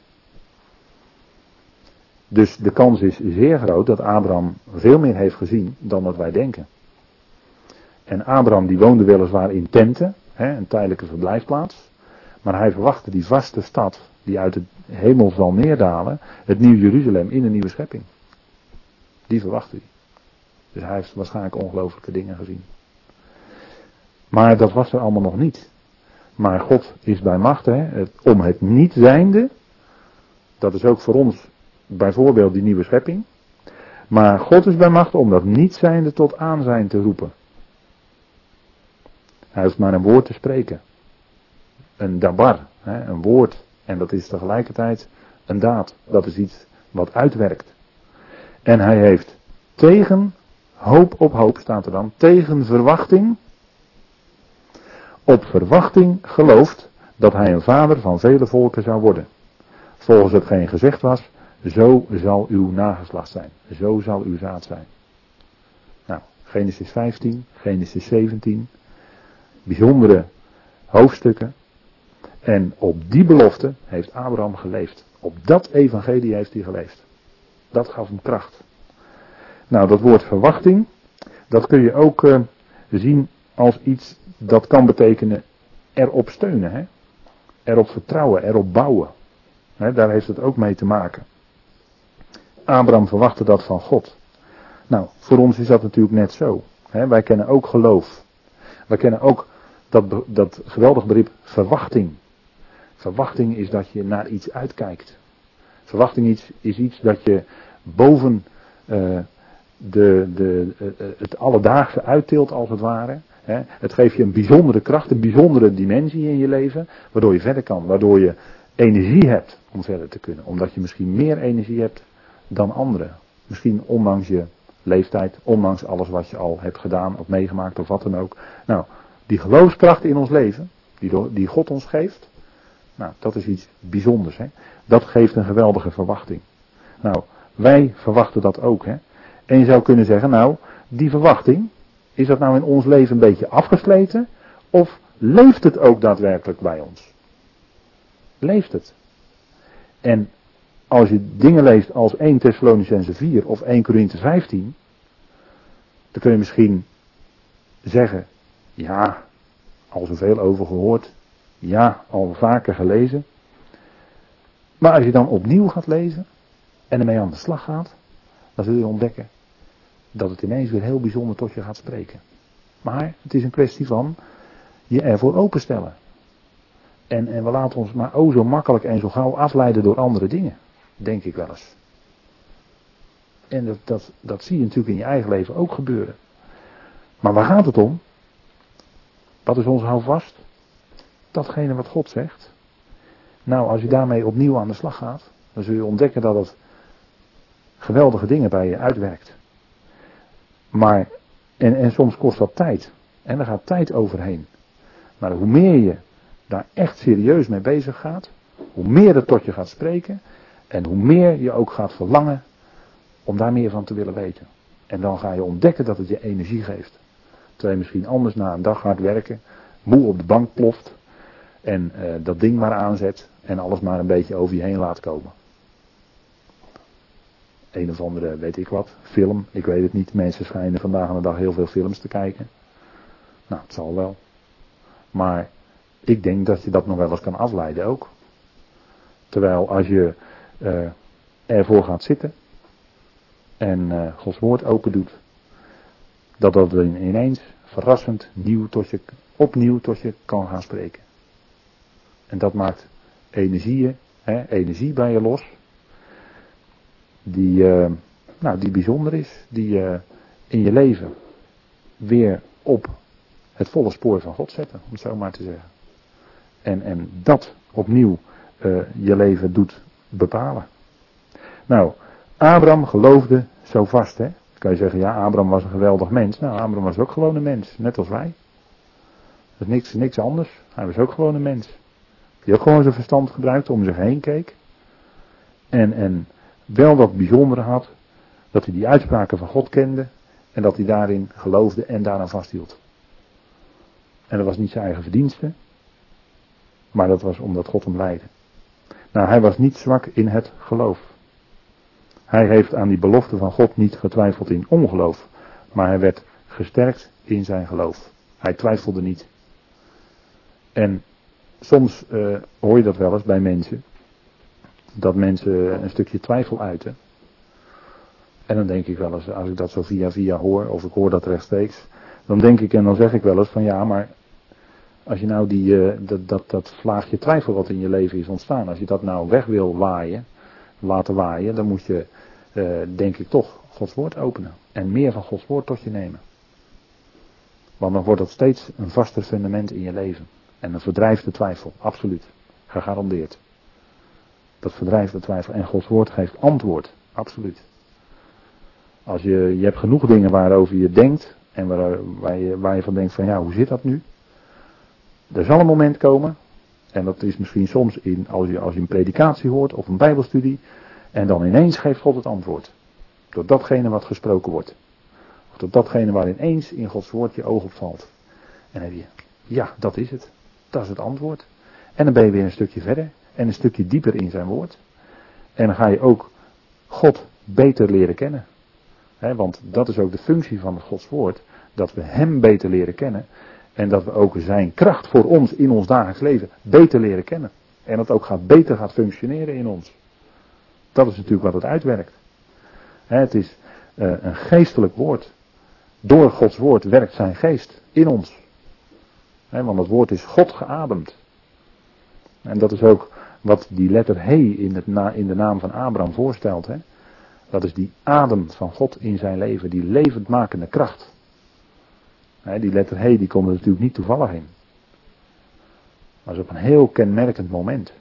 Speaker 1: Dus de kans is zeer groot dat Abraham veel meer heeft gezien dan dat wij denken. En Abraham die woonde weliswaar in tenten, hè, een tijdelijke verblijfplaats. Maar hij verwachtte die vaste stad die uit de hemel zal neerdalen, het nieuwe Jeruzalem in een nieuwe schepping. Die verwachtte hij. Dus hij heeft waarschijnlijk ongelooflijke dingen gezien. Maar dat was er allemaal nog niet. Maar God is bij macht, hè, het, om het niet zijnde, dat is ook voor ons bijvoorbeeld die nieuwe schepping. Maar God is bij macht om dat niet zijnde tot aanzijn te roepen. Hij hoeft maar een woord te spreken. Een dabar, hè, een woord. En dat is tegelijkertijd een daad. Dat is iets wat uitwerkt. En hij heeft tegen hoop op hoop, staat er dan, tegen verwachting, op verwachting geloofd dat hij een vader van vele volken zou worden. Volgens hetgeen gezegd was, zo zal uw nageslacht zijn. Zo zal uw zaad zijn. Nou, Genesis vijftien, Genesis zeventien. Bijzondere hoofdstukken. En op die belofte heeft Abraham geleefd. Op dat evangelie heeft hij geleefd. Dat gaf hem kracht. Nou, dat woord verwachting, dat kun je ook uh, zien als iets dat kan betekenen erop steunen. Hè? Erop vertrouwen, erop bouwen. Hè, daar heeft het ook mee te maken. Abraham verwachtte dat van God. Nou, voor ons is dat natuurlijk net zo. Hè? Wij kennen ook geloof. Wij kennen ook dat, dat geweldige begrip verwachting. Verwachting is dat je naar iets uitkijkt. Verwachting is, is iets dat je boven uh, de, de, uh, het alledaagse uittilt als het ware. Hè. Het geeft je een bijzondere kracht, een bijzondere dimensie in je leven, waardoor je verder kan, waardoor je energie hebt om verder te kunnen. Omdat je misschien meer energie hebt dan anderen. Misschien ondanks je leeftijd, ondanks alles wat je al hebt gedaan of meegemaakt of wat dan ook. Nou, die geloofskracht in ons leven, die, die God ons geeft, nou, dat is iets bijzonders. Hè? Dat geeft een geweldige verwachting. Nou, wij verwachten dat ook. Hè? En je zou kunnen zeggen, nou, die verwachting, is dat nou in ons leven een beetje afgesleten? Of leeft het ook daadwerkelijk bij ons? Leeft het? En als je dingen leest als eerste Thessalonicenzen vier of eerste Korinthe vijftien, dan kun je misschien zeggen, ja, al zoveel over gehoord, ja, al vaker gelezen. Maar als je dan opnieuw gaat lezen en ermee aan de slag gaat, dan zul je ontdekken dat het ineens weer heel bijzonder tot je gaat spreken. Maar het is een kwestie van je ervoor openstellen. En, en we laten ons maar oh zo makkelijk en zo gauw afleiden door andere dingen. Denk ik wel eens. En dat, dat, dat zie je natuurlijk in je eigen leven ook gebeuren. Maar waar gaat het om? Wat is ons houvast? Datgene wat God zegt. Nou, als je daarmee opnieuw aan de slag gaat, dan zul je ontdekken dat het geweldige dingen bij je uitwerkt. Maar, en, en soms kost dat tijd. En er gaat tijd overheen. Maar hoe meer je daar echt serieus mee bezig gaat, hoe meer het tot je gaat spreken, en hoe meer je ook gaat verlangen om daar meer van te willen weten. En dan ga je ontdekken dat het je energie geeft. Terwijl je misschien anders na een dag hard werken, moe op de bank ploft, en uh, dat ding maar aanzet en alles maar een beetje over je heen laat komen. Een of andere, weet ik wat, film, ik weet het niet. Mensen schijnen vandaag aan de dag heel veel films te kijken. Nou, het zal wel. Maar ik denk dat je dat nog wel eens kan afleiden ook. Terwijl als je uh, ervoor gaat zitten en uh, Gods woord open doet, dat dat ineens verrassend nieuw tot je, opnieuw tot je kan gaan spreken. En dat maakt energieën, hè, energie bij je los. Die, uh, nou, die bijzonder is. Die uh, in je leven weer op het volle spoor van God zetten. Om het zo maar te zeggen. En, en dat opnieuw uh, je leven doet bepalen. Nou, Abraham geloofde zo vast, hè. Dan kan je zeggen, ja, Abraham was een geweldig mens. Nou, Abraham was ook gewoon een mens, net als wij. Dat is niks, niks anders. Hij was ook gewoon een mens. Die ook gewoon zijn verstand gebruikte, om zich heen keek. En, en wel dat bijzondere had, dat hij die uitspraken van God kende. En dat hij daarin geloofde en daaraan vasthield. En dat was niet zijn eigen verdienste. Maar dat was omdat God hem leidde. Nou, hij was niet zwak in het geloof. Hij heeft aan die belofte van God niet getwijfeld in ongeloof. Maar hij werd gesterkt in zijn geloof. Hij twijfelde niet. En soms uh, hoor je dat wel eens bij mensen. Dat mensen een stukje twijfel uiten. En dan denk ik wel eens, als ik dat zo via via hoor, of ik hoor dat rechtstreeks. Dan denk ik en dan zeg ik wel eens van ja, maar als je nou die, uh, dat, dat, dat vlaagje twijfel wat in je leven is ontstaan. Als je dat nou weg wil waaien, laten waaien, dan moet je uh, denk ik toch Gods woord openen. En meer van Gods woord tot je nemen. Want dan wordt dat steeds een vaster fundament in je leven. En dan verdrijft de twijfel, absoluut. Gegarandeerd. Dat verdrijft de twijfel. En Gods woord geeft antwoord, absoluut. Als je, je hebt genoeg dingen waarover je denkt. En waar, waar, je, waar je van denkt van ja, hoe zit dat nu? Er zal een moment komen. En dat is misschien soms in, als, je, als je een predikatie hoort of een bijbelstudie. En dan ineens geeft God het antwoord. Door datgene wat gesproken wordt. Of door datgene waar ineens in Gods woord je oog op valt. En dan heb je, ja, dat is het. Dat is het antwoord. En dan ben je weer een stukje verder. En een stukje dieper in zijn woord. En dan ga je ook God beter leren kennen. He, want dat is ook de functie van Gods woord. Dat we hem beter leren kennen. En dat we ook zijn kracht voor ons in ons dagelijks leven beter leren kennen. En dat ook gaat, beter gaat functioneren in ons. Dat is natuurlijk wat het uitwerkt. He, het is uh, een geestelijk woord. Door Gods woord werkt zijn geest in ons. He, want het woord is God geademd. En dat is ook wat die letter He in, het na, in de naam van Abraham voorstelt. He. Dat is die adem van God in zijn leven. Die levendmakende kracht. He, die letter He die komt er natuurlijk niet toevallig in. Maar is op een heel kenmerkend moment.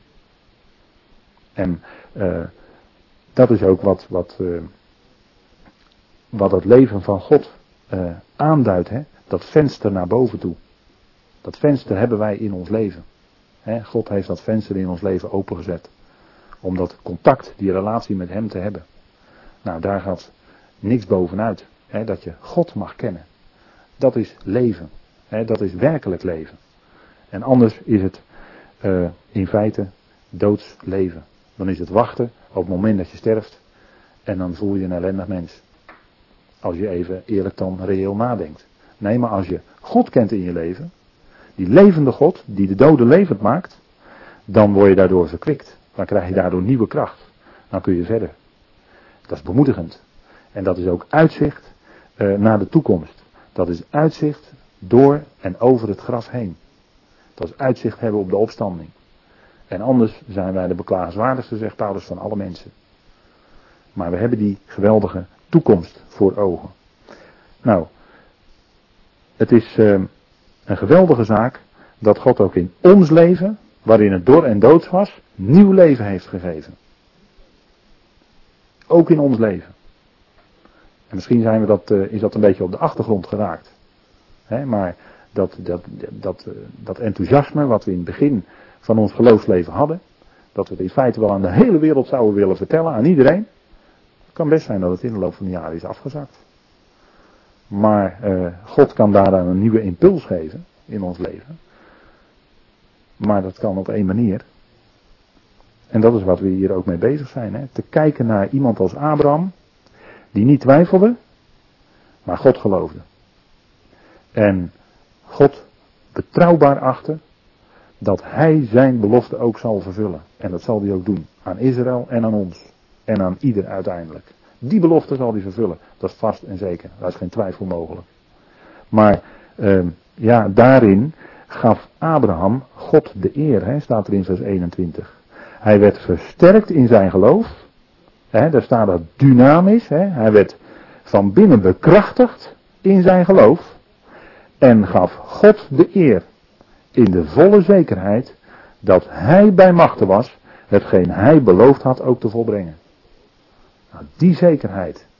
Speaker 1: En uh, dat is ook wat, wat, uh, wat het leven van God uh, aanduidt. Hè? Dat venster naar boven toe. Dat venster hebben wij in ons leven. Hè? God heeft dat venster in ons leven opengezet. Om dat contact, die relatie met hem te hebben. Nou, daar gaat niks bovenuit. Hè? Dat je God mag kennen. Dat is leven. Hè? Dat is werkelijk leven. En anders is het uh, in feite doods leven. Dan is het wachten op het moment dat je sterft. En dan voel je een ellendig mens. Als je even eerlijk dan reëel nadenkt. Nee, maar als je God kent in je leven. Die levende God, die de doden levend maakt. Dan word je daardoor verkwikt. Dan krijg je daardoor nieuwe kracht. Dan kun je verder. Dat is bemoedigend. En dat is ook uitzicht uh, naar de toekomst. Dat is uitzicht door en over het graf heen. Dat is uitzicht hebben op de opstanding. En anders zijn wij de beklagenswaardigste, zegt Paulus, van alle mensen. Maar we hebben die geweldige toekomst voor ogen. Nou, het is uh, een geweldige zaak dat God ook in ons leven, waarin het dor en doods was, nieuw leven heeft gegeven. Ook in ons leven. En misschien zijn we dat, uh, is dat een beetje op de achtergrond geraakt. Hè, maar dat, dat, dat, dat enthousiasme wat we in het begin van ons geloofsleven hadden. Dat we het in feite wel aan de hele wereld zouden willen vertellen, aan iedereen. Het kan best zijn dat het in de loop van de jaren is afgezakt. Maar uh, God kan daaraan een nieuwe impuls geven in ons leven. Maar dat kan op één manier. En dat is wat we hier ook mee bezig zijn. Hè? Te kijken naar iemand als Abraham. Die niet twijfelde. Maar God geloofde. En God betrouwbaar achtte. Dat hij zijn belofte ook zal vervullen. En dat zal hij ook doen. Aan Israël en aan ons. En aan ieder uiteindelijk. Die belofte zal hij vervullen. Dat is vast en zeker. Daar is geen twijfel mogelijk. Maar uh, ja, daarin gaf Abraham God de eer. Hè, staat er in vers eenentwintig. Hij werd versterkt in zijn geloof. Hè, daar staat dat dynamisch. Hè, hij werd van binnen bekrachtigd in zijn geloof. En gaf God de eer. In de volle zekerheid dat hij bij machte was hetgeen hij beloofd had ook te volbrengen. Nou, die zekerheid,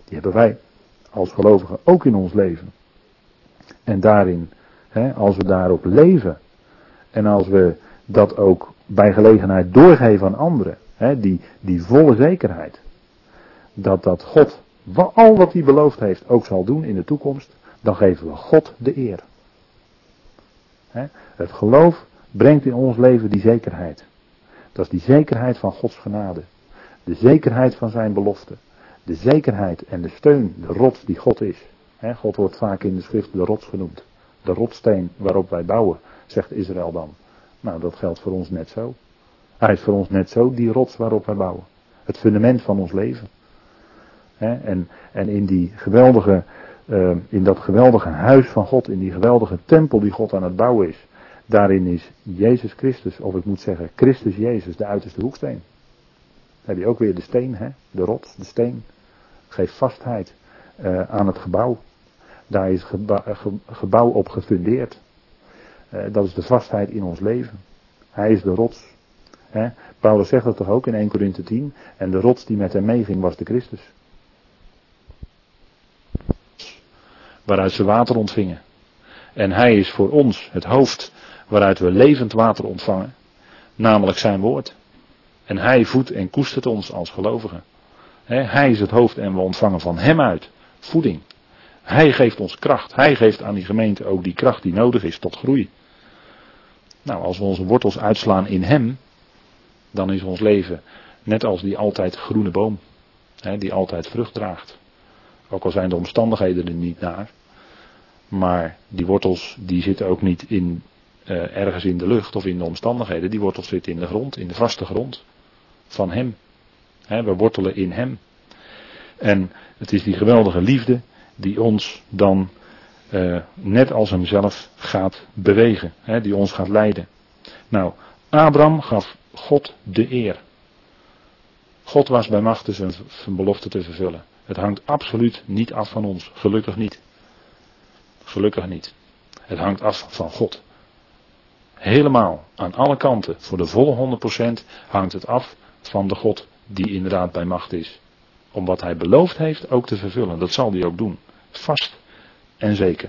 Speaker 1: Die hebben wij als gelovigen ook in ons leven. En daarin, hè, als we daarop leven en als we dat ook bij gelegenheid doorgeven aan anderen, hè, die, die volle zekerheid, dat dat God al wat hij beloofd heeft ook zal doen in de toekomst, dan geven we God de eer. Hè, het geloof brengt in ons leven die zekerheid. Dat is die zekerheid van Gods genade. De zekerheid van zijn belofte. De zekerheid en de steun, de rots die God is. He, God wordt vaak in de schrift de rots genoemd. De rotsteen waarop wij bouwen, zegt Israël dan. Nou, dat geldt voor ons net zo. Hij is voor ons net zo die rots waarop wij bouwen. Het fundament van ons leven. He, en, en in die geweldige, uh, in dat geweldige huis van God, in die geweldige tempel die God aan het bouwen is. Daarin is Jezus Christus, of ik moet zeggen Christus Jezus, de uiterste hoeksteen. Dan heb je ook weer de steen, hè? De rots, de steen. Geeft vastheid uh, aan het gebouw. Daar is het geba- ge- gebouw op gefundeerd. Uh, dat is de vastheid in ons leven. Hij is de rots. Hè? Paulus zegt dat toch ook in Eerste Korinthe tien. En de rots die met hem meeging was de Christus. Waaruit ze water ontvingen. En hij is voor ons het hoofd waaruit we levend water ontvangen. Namelijk zijn woord. En hij voedt en koestert ons als gelovigen. He, hij is het hoofd en we ontvangen van hem uit voeding. Hij geeft ons kracht. Hij geeft aan die gemeente ook die kracht die nodig is tot groei. Nou, als we onze wortels uitslaan in hem, dan is ons leven net als die altijd groene boom. He, die altijd vrucht draagt. Ook al zijn de omstandigheden er niet naar. Maar die wortels die zitten ook niet in, uh, ergens in de lucht of in de omstandigheden. Die wortels zitten in de grond, in de vaste grond. Van hem. He, we wortelen in hem. En het is die geweldige liefde die ons dan uh, net als hemzelf gaat bewegen. He, die ons gaat leiden. Nou, Abraham gaf God de eer. God was bij machte zijn, zijn belofte te vervullen. Het hangt absoluut niet af van ons. Gelukkig niet. Gelukkig niet. Het hangt af van God. Helemaal, aan alle kanten, voor de volle honderd procent hangt het af van de God die inderdaad bij macht is. Om wat hij beloofd heeft ook te vervullen. Dat zal hij ook doen. Vast en zeker.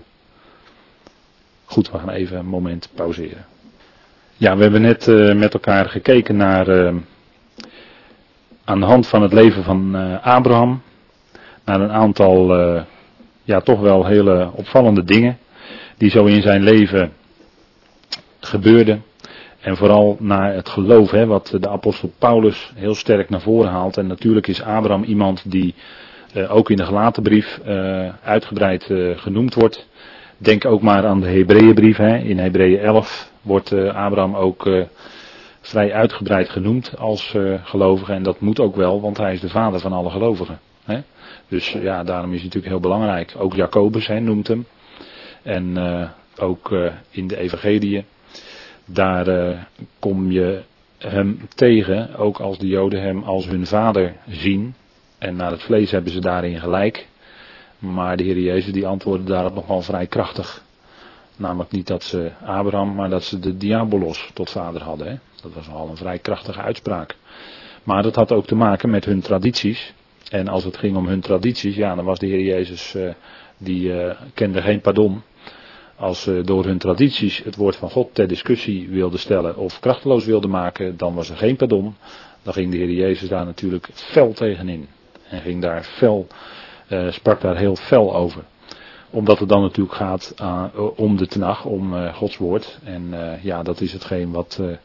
Speaker 1: Goed, we gaan even een moment pauzeren. Ja, we hebben net uh, met elkaar gekeken naar, uh, aan de hand van het leven van uh, Abraham, naar een aantal, uh, ja toch wel hele opvallende dingen die zo in zijn leven gebeurden. En vooral naar het geloof, hè, wat de apostel Paulus heel sterk naar voren haalt. En natuurlijk is Abraham iemand die uh, ook in de Galatenbrief uh, uitgebreid uh, genoemd wordt. Denk ook maar aan de Hebreeënbrief. Hè. In Hebreeën elf wordt uh, Abraham ook uh, vrij uitgebreid genoemd als uh, gelovige. En dat moet ook wel, want hij is de vader van alle gelovigen. Hè. Dus uh, ja, daarom is hij natuurlijk heel belangrijk. Ook Jacobus hè, noemt hem. En uh, ook uh, in de evangeliën. Daar uh, kom je hem tegen, ook als de Joden hem als hun vader zien. En naar het vlees hebben ze daarin gelijk. Maar de Heer Jezus die antwoordde daarop nogal vrij krachtig. Namelijk niet dat ze Abraham, maar dat ze de diabolos tot vader hadden. Hè? Dat was al een vrij krachtige uitspraak. Maar dat had ook te maken met hun tradities. En als het ging om hun tradities, ja, dan was de Heer Jezus, uh, die uh, kende geen pardon. Als ze door hun tradities het woord van God ter discussie wilden stellen of krachteloos wilden maken, dan was er geen pardon. Dan ging de Heer Jezus daar natuurlijk fel tegenin. En ging daar fel, uh, sprak daar heel fel over. Omdat het dan natuurlijk gaat uh, om de tenag, om uh, Gods woord. En uh, ja, dat is hetgeen wat uh,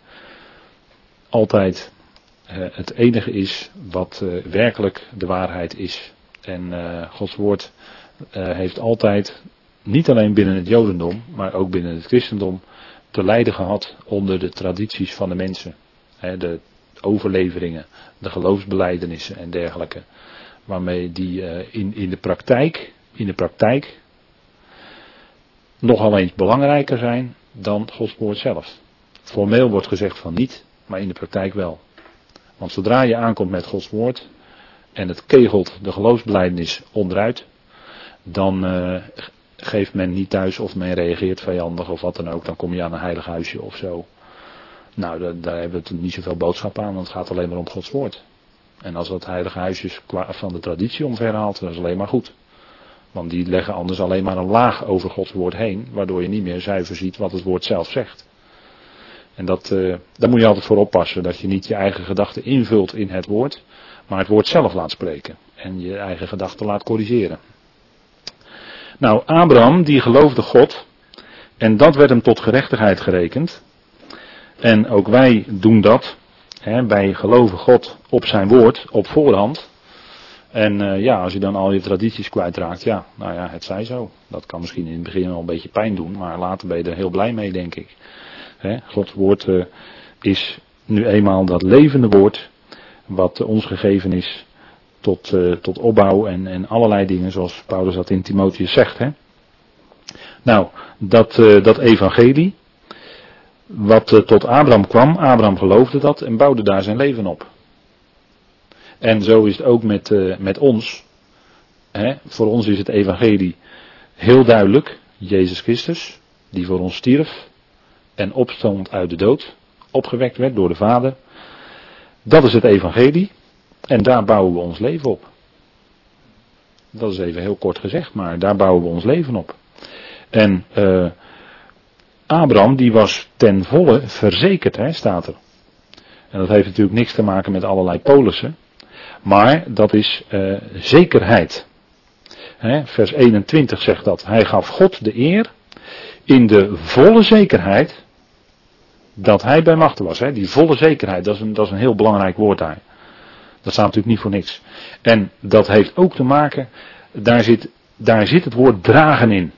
Speaker 1: altijd uh, het enige is wat uh, werkelijk de waarheid is. En uh, Gods woord uh, heeft altijd, niet alleen binnen het Jodendom, maar ook binnen het christendom, te lijden gehad onder de tradities van de mensen. He, de overleveringen, de geloofsbelijdenissen en dergelijke. Waarmee die uh, in, in de praktijk, in de praktijk nogal eens belangrijker zijn dan Gods woord zelf. Formeel wordt gezegd van niet, maar in de praktijk wel. Want zodra je aankomt met Gods woord en het kegelt de geloofsbelijdenis onderuit, dan uh, geeft men niet thuis of men reageert vijandig of wat dan ook. Dan kom je aan een heilig huisje of zo. Nou, daar, daar hebben we niet zoveel boodschap aan, want het gaat alleen maar om Gods woord. En als dat heilige huisjes van de traditie omverhaalt, dat is alleen maar goed. Want die leggen anders alleen maar een laag over Gods woord heen, waardoor je niet meer zuiver ziet wat het woord zelf zegt. En dat, uh, daar moet je altijd voor oppassen, dat je niet je eigen gedachten invult in het woord, maar het woord zelf laat spreken. En je eigen gedachten laat corrigeren. Nou, Abraham die geloofde God en dat werd hem tot gerechtigheid gerekend. En ook wij doen dat. Hè, wij geloven God op zijn woord, op voorhand. En uh, ja, als je dan al je tradities kwijtraakt, ja, nou ja, het zij zo. Dat kan misschien in het begin wel een beetje pijn doen, maar later ben je er heel blij mee, denk ik. Hè, Gods woord uh, is nu eenmaal dat levende woord, wat uh, ons gegeven is tot, uh, tot opbouw en, en allerlei dingen, zoals Paulus dat in Timotheus zegt. Hè. Nou, dat, uh, dat evangelie, wat uh, tot Abraham kwam, Abraham geloofde dat en bouwde daar zijn leven op. En zo is het ook met, uh, met ons. Hè. Voor ons is het evangelie heel duidelijk. Jezus Christus, die voor ons stierf en opstond uit de dood, opgewekt werd door de Vader. Dat is het evangelie en daar bouwen we ons leven op. Dat is even heel kort gezegd, maar daar bouwen we ons leven op. En uh, Abraham die was ten volle verzekerd, hè, staat er. En dat heeft natuurlijk niks te maken met allerlei polissen. Maar dat is uh, zekerheid. Hè, vers eenentwintig zegt dat. Hij gaf God de eer in de volle zekerheid dat hij bij machten was. Hè. Die volle zekerheid, dat is, een, dat is een heel belangrijk woord daar. Dat staat natuurlijk niet voor niks. En dat heeft ook te maken, daar zit, daar zit het woord dragen in.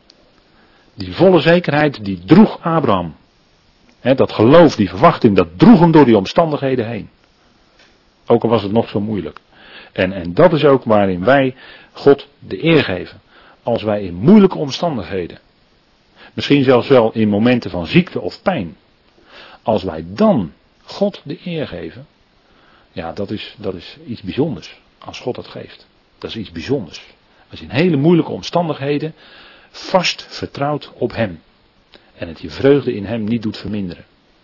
Speaker 1: Die volle zekerheid, die droeg Abraham. Hè, dat geloof, die verwachting, dat droeg hem door die omstandigheden heen. Ook al was het nog zo moeilijk. En, en dat is ook waarin wij God de eer geven. Als wij in moeilijke omstandigheden, misschien zelfs wel in momenten van ziekte of pijn, als wij dan God de eer geven, ja, dat is, dat is iets bijzonders. Als God dat geeft. Dat is iets bijzonders. Als je in hele moeilijke omstandigheden vast vertrouwt op Hem. En het je vreugde in Hem niet doet verminderen.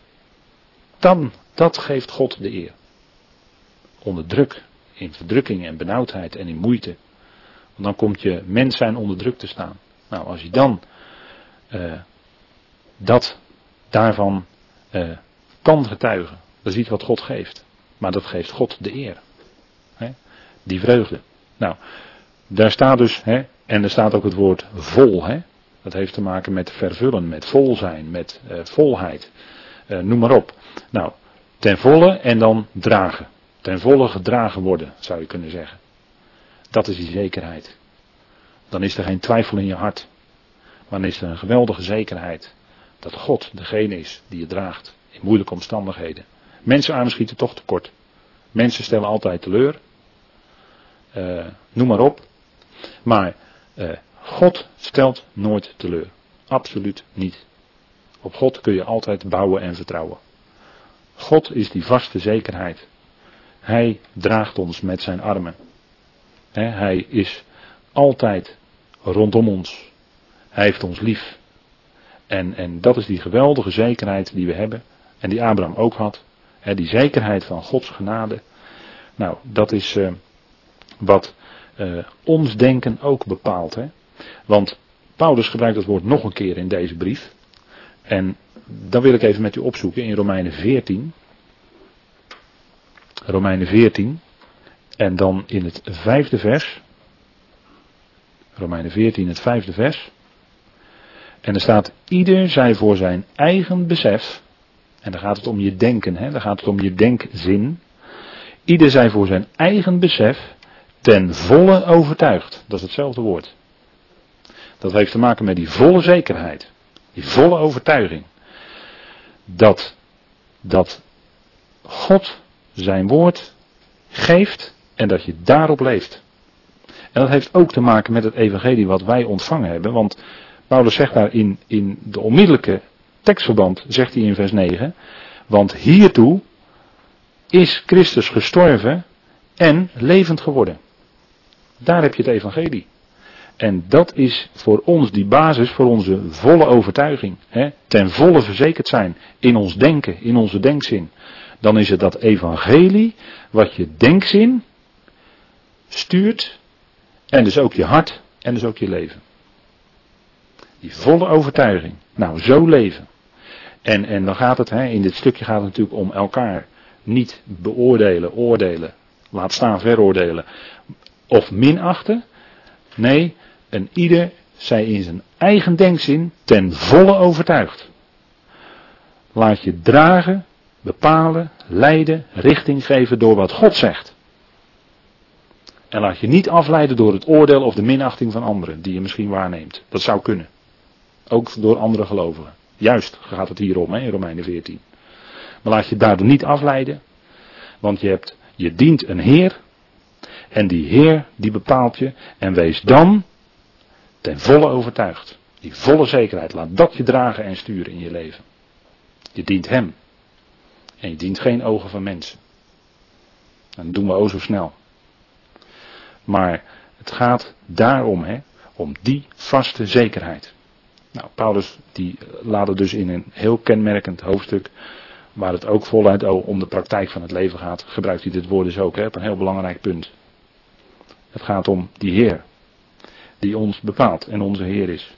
Speaker 1: Dan, dat geeft God de eer. Onder druk, in verdrukking en benauwdheid en in moeite. Want dan komt je mens zijn onder druk te staan. Nou, als je dan uh, dat daarvan uh, kan getuigen, dan ziet wat God geeft. Maar dat geeft God de eer. Hè? Die vreugde. Nou, daar staat dus, hè, en er staat ook het woord vol. Hè? Dat heeft te maken met vervullen, met vol zijn, met uh, volheid. Uh, noem maar op. Nou, ten volle en dan dragen. Ten volle gedragen worden, zou je kunnen zeggen. Dat is die zekerheid. Dan is er geen twijfel in je hart. Maar dan is er een geweldige zekerheid. Dat God degene is die je draagt in moeilijke omstandigheden. Mensen aanschieten toch tekort. Mensen stellen altijd teleur. Uh, noem maar op. Maar uh, God stelt nooit teleur. Absoluut niet. Op God kun je altijd bouwen en vertrouwen. God is die vaste zekerheid. Hij draagt ons met zijn armen. He, hij is altijd rondom ons. Hij heeft ons lief. En, en dat is die geweldige zekerheid die we hebben. En die Abraham ook had. He, die zekerheid van Gods genade. Nou, dat is uh, wat uh, ons denken ook bepaalt. He. Want Paulus gebruikt dat woord nog een keer in deze brief. En dan wil ik even met u opzoeken in Romeinen veertien. Romeinen veertien. En dan in het vijfde vers. Romeinen veertien, het vijfde vers. En er staat, ieder zij voor zijn eigen besef. En dan gaat het om je denken, hè? Dan gaat het om je denkzin. Ieder zij voor zijn eigen besef ten volle overtuigd. Dat is hetzelfde woord. Dat heeft te maken met die volle zekerheid. Die volle overtuiging. Dat, dat God zijn woord geeft en dat je daarop leeft. En dat heeft ook te maken met het evangelie wat wij ontvangen hebben. Want Paulus zegt daar in, in de onmiddellijke tekstverband, zegt hij in vers negen. Want hiertoe is Christus gestorven en levend geworden. Daar heb je het evangelie. En dat is voor ons die basis voor onze volle overtuiging. Hè? Ten volle verzekerd zijn in ons denken, in onze denkzin. dan is het dat evangelie wat je denkzin stuurt en dus ook je hart en dus ook je leven. Die volle overtuiging. Nou, zo leven. En, en dan gaat het, hè, in dit stukje gaat het natuurlijk om elkaar niet beoordelen, oordelen, laat staan veroordelen of minachten. Nee, een ieder zij in zijn eigen denkzin ten volle overtuigd. Laat je dragen, bepalen, leiden, richting geven door wat God zegt. En laat je niet afleiden door het oordeel of de minachting van anderen die je misschien waarneemt. Dat zou kunnen. Ook door andere gelovigen. Juist gaat het hier om, hè, in Romeinen veertien. Maar laat je daardoor niet afleiden. Want je, hebt, je dient een Heer. En die Heer die bepaalt je. En wees dan ten volle overtuigd. Die volle zekerheid. Laat dat je dragen en sturen in je leven. Je dient Hem. En je dient geen ogen van mensen. En dat doen we o zo snel. Maar het gaat daarom, hè, om die vaste zekerheid. Nou, Paulus die laat het dus in een heel kenmerkend hoofdstuk, waar het ook voluit om de praktijk van het leven gaat, gebruikt hij dit woord dus ook, hè, op een heel belangrijk punt. Het gaat om die Heer, die ons bepaalt en onze Heer is.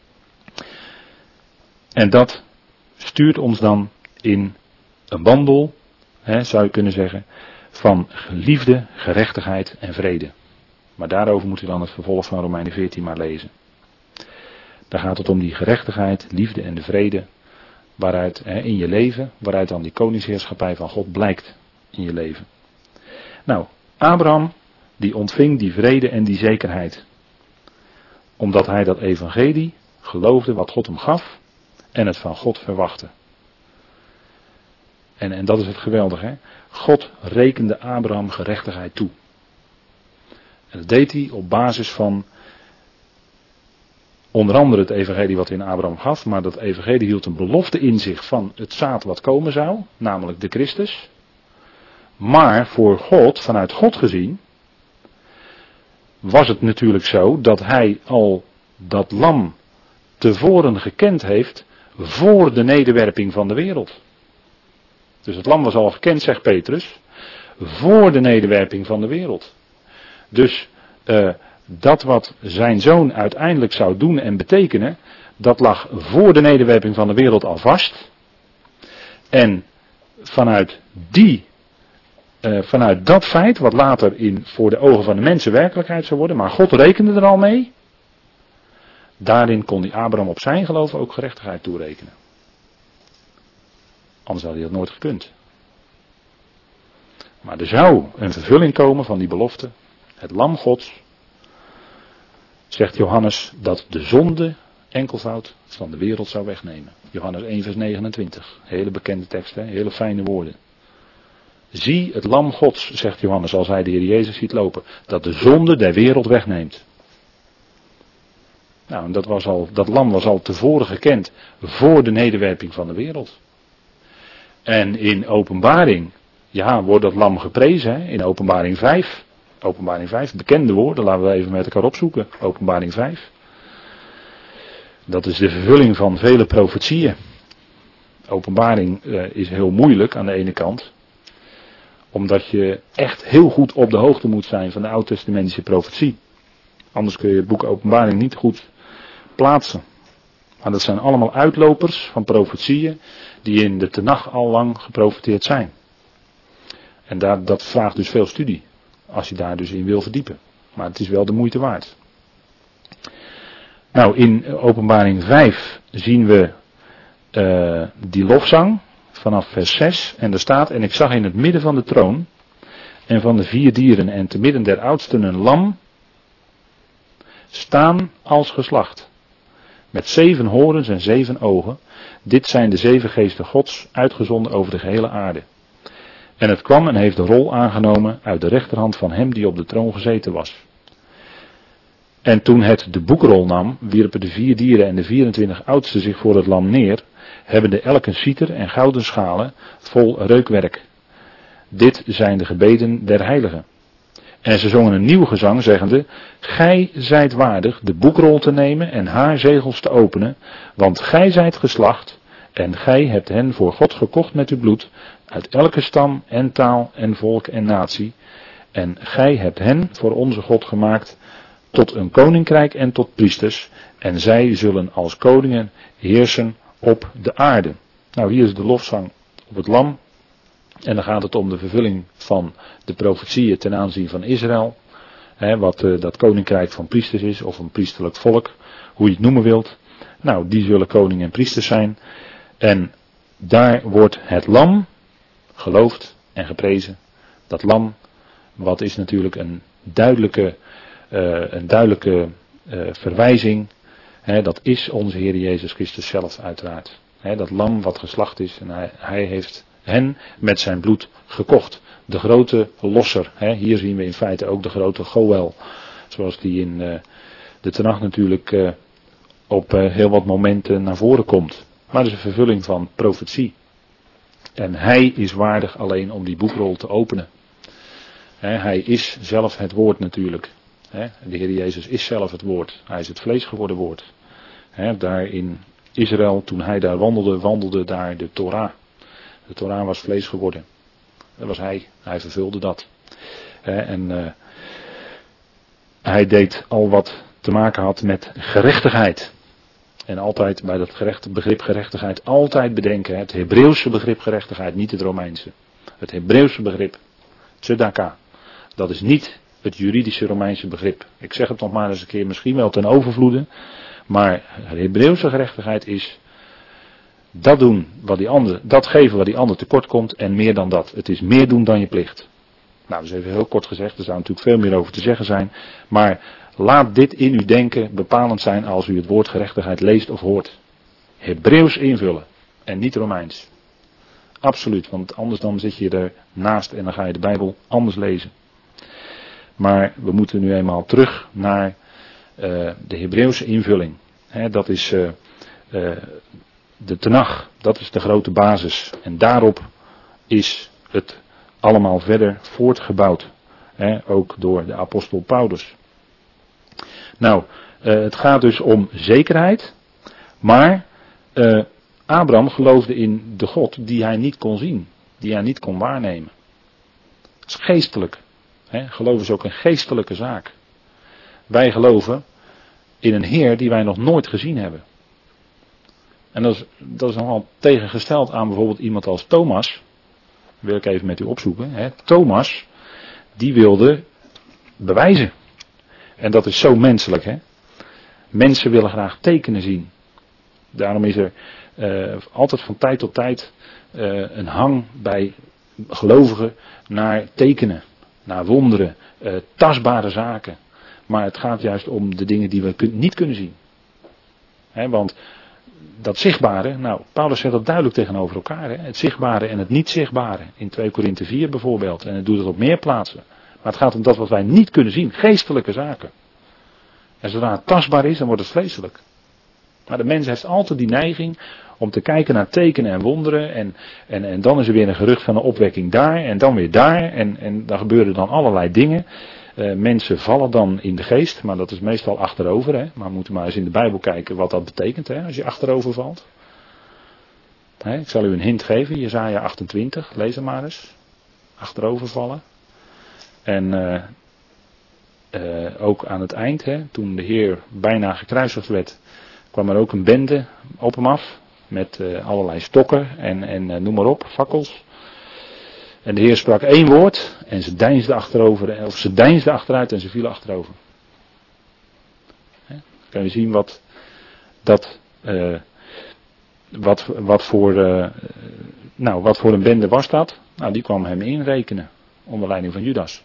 Speaker 1: En dat stuurt ons dan in een wandel, hè, zou je kunnen zeggen, van liefde, gerechtigheid en vrede. Maar daarover moet u dan het vervolg van Romeinen veertien maar lezen. Daar gaat het om die gerechtigheid, liefde en de vrede, waaruit hè, in je leven, waaruit dan die koningsheerschappij van God blijkt in je leven. Nou, Abraham, die ontving die vrede en die zekerheid. Omdat hij dat evangelie geloofde wat God hem gaf en het van God verwachtte. En, en dat is het geweldige, hè. God rekende Abraham gerechtigheid toe. En dat deed hij op basis van onder andere het evangelie wat hij in Abraham gaf, maar dat evangelie hield een belofte in zich van het zaad wat komen zou, namelijk de Christus. Maar voor God, vanuit God gezien, was het natuurlijk zo dat hij al dat lam tevoren gekend heeft voor de nederwerping van de wereld. Dus het lam was al gekend, zegt Petrus, voor de nederwerping van de wereld. Dus uh, dat wat zijn zoon uiteindelijk zou doen en betekenen, dat lag voor de nederwerping van de wereld al vast. En vanuit die, uh, vanuit dat feit, wat later in, voor de ogen van de mensen werkelijkheid zou worden, maar God rekende er al mee, daarin kon die Abraham op zijn geloof ook gerechtigheid toerekenen. Anders had hij dat nooit gekund. Maar er zou een vervulling komen van die belofte. Het lam Gods, zegt Johannes, dat de zonde enkelvoud van de wereld zou wegnemen. Johannes één vers negenentwintig. Hele bekende tekst, hè? Hele fijne woorden. Zie het lam Gods, zegt Johannes als hij de Heer Jezus ziet lopen, dat de zonde der wereld wegneemt. Nou, en dat, was al, dat lam was al tevoren gekend voor de nederwerping van de wereld. En in Openbaring, ja, wordt dat lam geprezen, hè? In Openbaring vijf. Openbaring vijf, bekende woorden, laten we even met elkaar opzoeken. Openbaring vijf. Dat is de vervulling van vele profetieën. Openbaring uh, is heel moeilijk aan de ene kant. Omdat je echt heel goed op de hoogte moet zijn van de oud-testamentische profetie. Anders kun je het boek Openbaring niet goed plaatsen. Maar dat zijn allemaal uitlopers van profetieën die in de Tenach al lang geprofeteerd zijn. En daar, dat vraagt dus veel studie. Als je daar dus in wil verdiepen. Maar het is wel de moeite waard. Nou, in Openbaring vijf zien we uh, die lofzang vanaf vers zes. En er staat, en ik zag in het midden van de troon en van de vier dieren en te midden der oudsten een lam staan als geslacht. Met zeven horens en zeven ogen. Dit zijn de zeven geesten Gods uitgezonden over de gehele aarde. En het kwam en heeft de rol aangenomen uit de rechterhand van hem die op de troon gezeten was. En toen het de boekrol nam, wierpen de vier dieren en de vierentwintig oudsten zich voor het lam neer, hebbende elk een citer en gouden schalen vol reukwerk. Dit zijn de gebeden der heiligen. En ze zongen een nieuw gezang, zeggende, gij zijt waardig de boekrol te nemen en haar zegels te openen, want gij zijt geslacht En gij hebt hen voor God gekocht met uw bloed, uit elke stam en taal en volk en natie. En gij hebt hen voor onze God gemaakt tot een koninkrijk en tot priesters. En zij zullen als koningen heersen op de aarde. Nou, hier is de lofzang op het lam. En dan gaat het om de vervulling van de profetieën ten aanzien van Israël. Hè, wat uh, dat koninkrijk van priesters is, of een priesterlijk volk, hoe je het noemen wilt. Nou, die zullen koning en priesters zijn. En daar wordt het lam geloofd en geprezen. Dat lam, wat is natuurlijk een duidelijke, uh, een duidelijke uh, verwijzing. Hè, dat is onze Heer Jezus Christus zelf uiteraard. Hè, dat lam wat geslacht is en hij, hij heeft hen met zijn bloed gekocht. De grote losser. Hè. Hier zien we in feite ook de grote Goël. Zoals die in uh, de Tenach natuurlijk uh, op uh, heel wat momenten naar voren komt. Maar dat is een vervulling van profetie. En hij is waardig alleen om die boekrol te openen. Hè, hij is zelf het woord natuurlijk. Hè. De Heer Jezus is zelf het woord. Hij is het vlees geworden woord. Hè, daar in Israël, toen hij daar wandelde, wandelde daar de Torah. De Torah was vlees geworden. Dat was hij. Hij vervulde dat. En uh, hij deed al wat te maken had met gerechtigheid. En altijd bij dat gerecht, begrip gerechtigheid altijd bedenken. Het Hebreeuwse begrip gerechtigheid, niet het Romeinse. Het Hebreeuwse begrip. Tzedaka. Dat is niet het juridische Romeinse begrip. Ik zeg het nog maar eens een keer, misschien wel ten overvloede. Maar de Hebreeuwse gerechtigheid is dat doen wat die ander, dat geven wat die ander tekort komt en meer dan dat. Het is meer doen dan je plicht. Nou, dat is even heel kort gezegd, er zou natuurlijk veel meer over te zeggen zijn. Maar laat dit in uw denken bepalend zijn als u het woord gerechtigheid leest of hoort. Hebreeuws invullen en niet Romeins. Absoluut, want anders dan zit je ernaast en dan ga je de Bijbel anders lezen. Maar we moeten nu eenmaal terug naar uh, de Hebreeuwse invulling. He, dat is uh, uh, de Tenach, dat is de grote basis. En daarop is het allemaal verder voortgebouwd. He, ook door de apostel Paulus. Nou, uh, het gaat dus om zekerheid. Maar uh, Abraham geloofde in de God die hij niet kon zien. Die hij niet kon waarnemen. Dat is geestelijk. He, geloof is ook een geestelijke zaak. Wij geloven in een Heer die wij nog nooit gezien hebben. En dat is, dat is nogal tegengesteld aan bijvoorbeeld iemand als Thomas. Dat wil ik even met u opzoeken. Hè. Thomas, die wilde bewijzen. En dat is zo menselijk. Hè. Mensen willen graag tekenen zien. Daarom is er uh, altijd van tijd tot tijd uh, een hang bij gelovigen naar tekenen. Naar wonderen. Uh, tastbare zaken. Maar het gaat juist om de dingen die we kun, niet kunnen zien. He, want dat zichtbare, nou, Paulus zet dat duidelijk tegenover elkaar. He, het zichtbare en het niet zichtbare. In twee Korinthe vier bijvoorbeeld. En het doet het op meer plaatsen. Maar het gaat om dat wat wij niet kunnen zien. Geestelijke zaken. En zodra het tastbaar is, dan wordt het vleeselijk. Maar de mens heeft altijd die neiging om te kijken naar tekenen en wonderen. En, en, en dan is er weer een gerucht van een opwekking daar. En dan weer daar. En, en dan gebeuren dan allerlei dingen. Uh, mensen vallen dan in de geest, maar dat is meestal achterover. Hè? Maar we moeten maar eens in de Bijbel kijken wat dat betekent, hè, als je achterover valt. Hè, ik zal u een hint geven, Jesaja achtentwintig, lees hem maar eens. Achterover vallen. En uh, uh, ook aan het eind, hè, toen de Heer bijna gekruisigd werd, kwam er ook een bende op hem af. Met uh, allerlei stokken en, en uh, noem maar op, fakkels. En de Heer sprak één woord en ze deinsde achterover, of ze deinsde achteruit en ze vielen achterover. He, kan je zien wat dat, uh, wat, wat voor, uh, nou, wat voor een bende was dat? Nou, die kwam hem inrekenen onder leiding van Judas.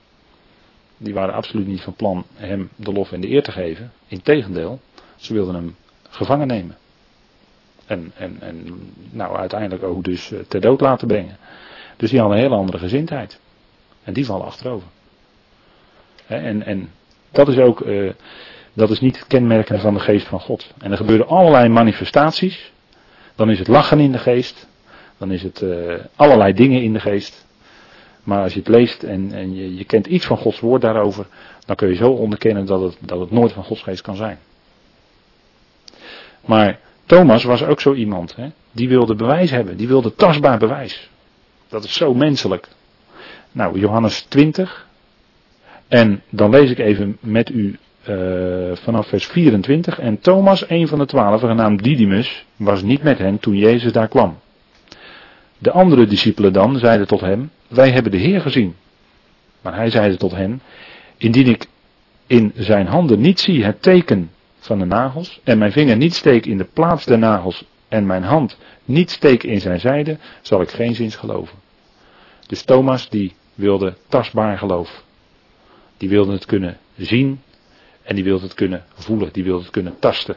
Speaker 1: Die waren absoluut niet van plan hem de lof en de eer te geven. Integendeel, ze wilden hem gevangen nemen. En, en, en nou, uiteindelijk ook dus ter dood laten brengen. Dus die hadden een hele andere gezindheid. En die vallen achterover. He, en, en dat is ook, uh, dat is niet het kenmerken van de geest van God. En er gebeuren allerlei manifestaties. Dan is het lachen in de geest. Dan is het uh, allerlei dingen in de geest. Maar als je het leest en, en je, je kent iets van Gods woord daarover, dan kun je zo onderkennen dat het, dat het nooit van Gods geest kan zijn. Maar Thomas was ook zo iemand. Hè? Die wilde bewijs hebben. Die wilde tastbaar bewijs. Dat is zo menselijk. Nou, Johannes twintig. En dan lees ik even met u uh, vanaf vers vierentwintig. En Thomas, een van de twaalf, genaamd Didymus, was niet met hen toen Jezus daar kwam. De andere discipelen dan zeiden tot hem, wij hebben de Heer gezien. Maar hij zeide tot hen, indien ik in zijn handen niet zie het teken van de nagels, en mijn vinger niet steek in de plaats der nagels, en mijn hand niet steek in zijn zijde, zal ik geen zins geloven. Dus Thomas die wilde tastbaar geloof. Die wilde het kunnen zien en die wilde het kunnen voelen, die wilde het kunnen tasten.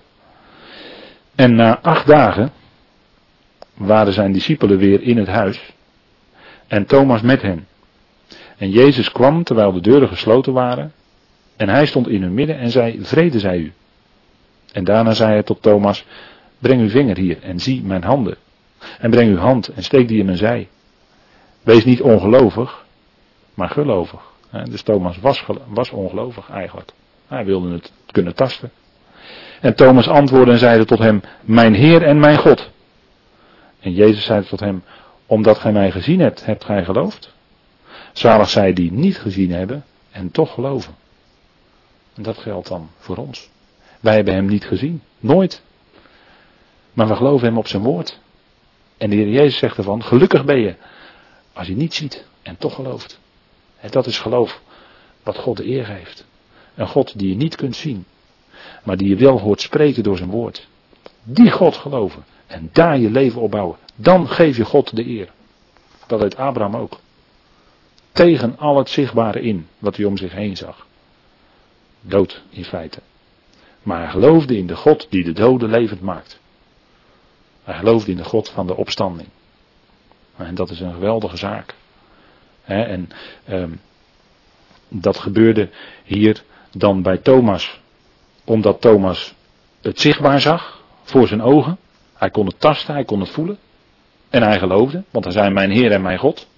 Speaker 1: En na acht dagen waren zijn discipelen weer in het huis en Thomas met hen. En Jezus kwam terwijl de deuren gesloten waren en hij stond in hun midden en zei, vrede zij u. En daarna zei hij tot Thomas, breng uw vinger hier en zie mijn handen. En breng uw hand en steek die in mijn zij. Wees niet ongelovig, maar gelovig. Dus Thomas was, was ongelovig eigenlijk. Hij wilde het kunnen tasten. En Thomas antwoordde en zeide tot hem, mijn Heer en mijn God. En Jezus zei tot hem, omdat gij mij gezien hebt, hebt gij geloofd? Zalig zij die niet gezien hebben en toch geloven. En dat geldt dan voor ons. Wij hebben hem niet gezien. Nooit. Maar we geloven hem op zijn woord. En de Heer Jezus zegt ervan, gelukkig ben je als je niet ziet en toch gelooft. En dat is geloof wat God de eer geeft. Een God die je niet kunt zien, maar die je wel hoort spreken door zijn woord. Die God geloven en daar je leven op bouwen. Dan geef je God de eer. Dat deed Abraham ook. Tegen al het zichtbare in wat hij om zich heen zag. Dood in feite. Maar hij geloofde in de God die de doden levend maakt. Hij geloofde in de God van de opstanding. En dat is een geweldige zaak. He, en um, dat gebeurde hier dan bij Thomas. Omdat Thomas het zichtbaar zag voor zijn ogen. Hij kon het tasten, hij kon het voelen. En hij geloofde, want hij zei mijn Heer en mijn God.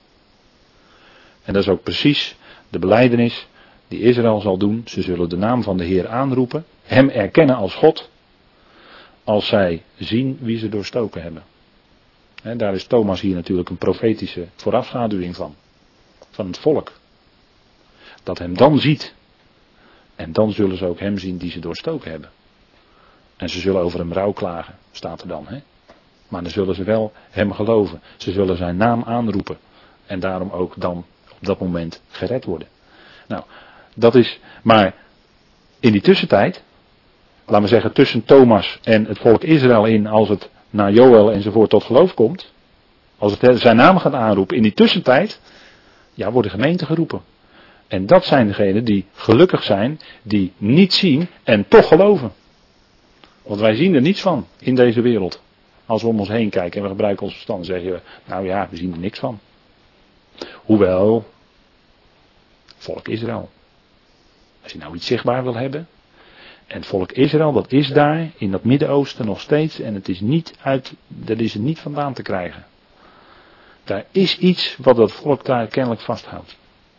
Speaker 1: En dat is ook precies de belijdenis die Israël zal doen. Ze zullen de naam van de Heer aanroepen. Hem erkennen als God. Als zij zien wie ze doorstoken hebben. He, daar is Thomas hier natuurlijk een profetische voorafschaduwing van. Van het volk. Dat hem dan ziet. En dan zullen ze ook hem zien die ze doorstoken hebben. En ze zullen over hem rouw klagen, staat er dan. Hè? Maar dan zullen ze wel hem geloven. Ze zullen zijn naam aanroepen. En daarom ook dan op dat moment gered worden. Nou, dat is, maar in die tussentijd, laten we zeggen tussen Thomas en het volk Israël in, als het naar Joël enzovoort tot geloof komt. Als het zijn naam gaat aanroepen, in die tussentijd, ja, wordt de gemeente geroepen. En dat zijn degenen die gelukkig zijn, die niet zien en toch geloven. Want wij zien er niets van in deze wereld. Als we om ons heen kijken en we gebruiken ons verstand, dan zeggen we, nou ja, we zien er niks van. Hoewel, volk Israël. Als je nou iets zichtbaar wil hebben. En het volk Israël, dat is daar in dat Midden-Oosten nog steeds. En het is niet uit, dat is er niet vandaan te krijgen. Daar is iets wat dat volk daar kennelijk vasthoudt.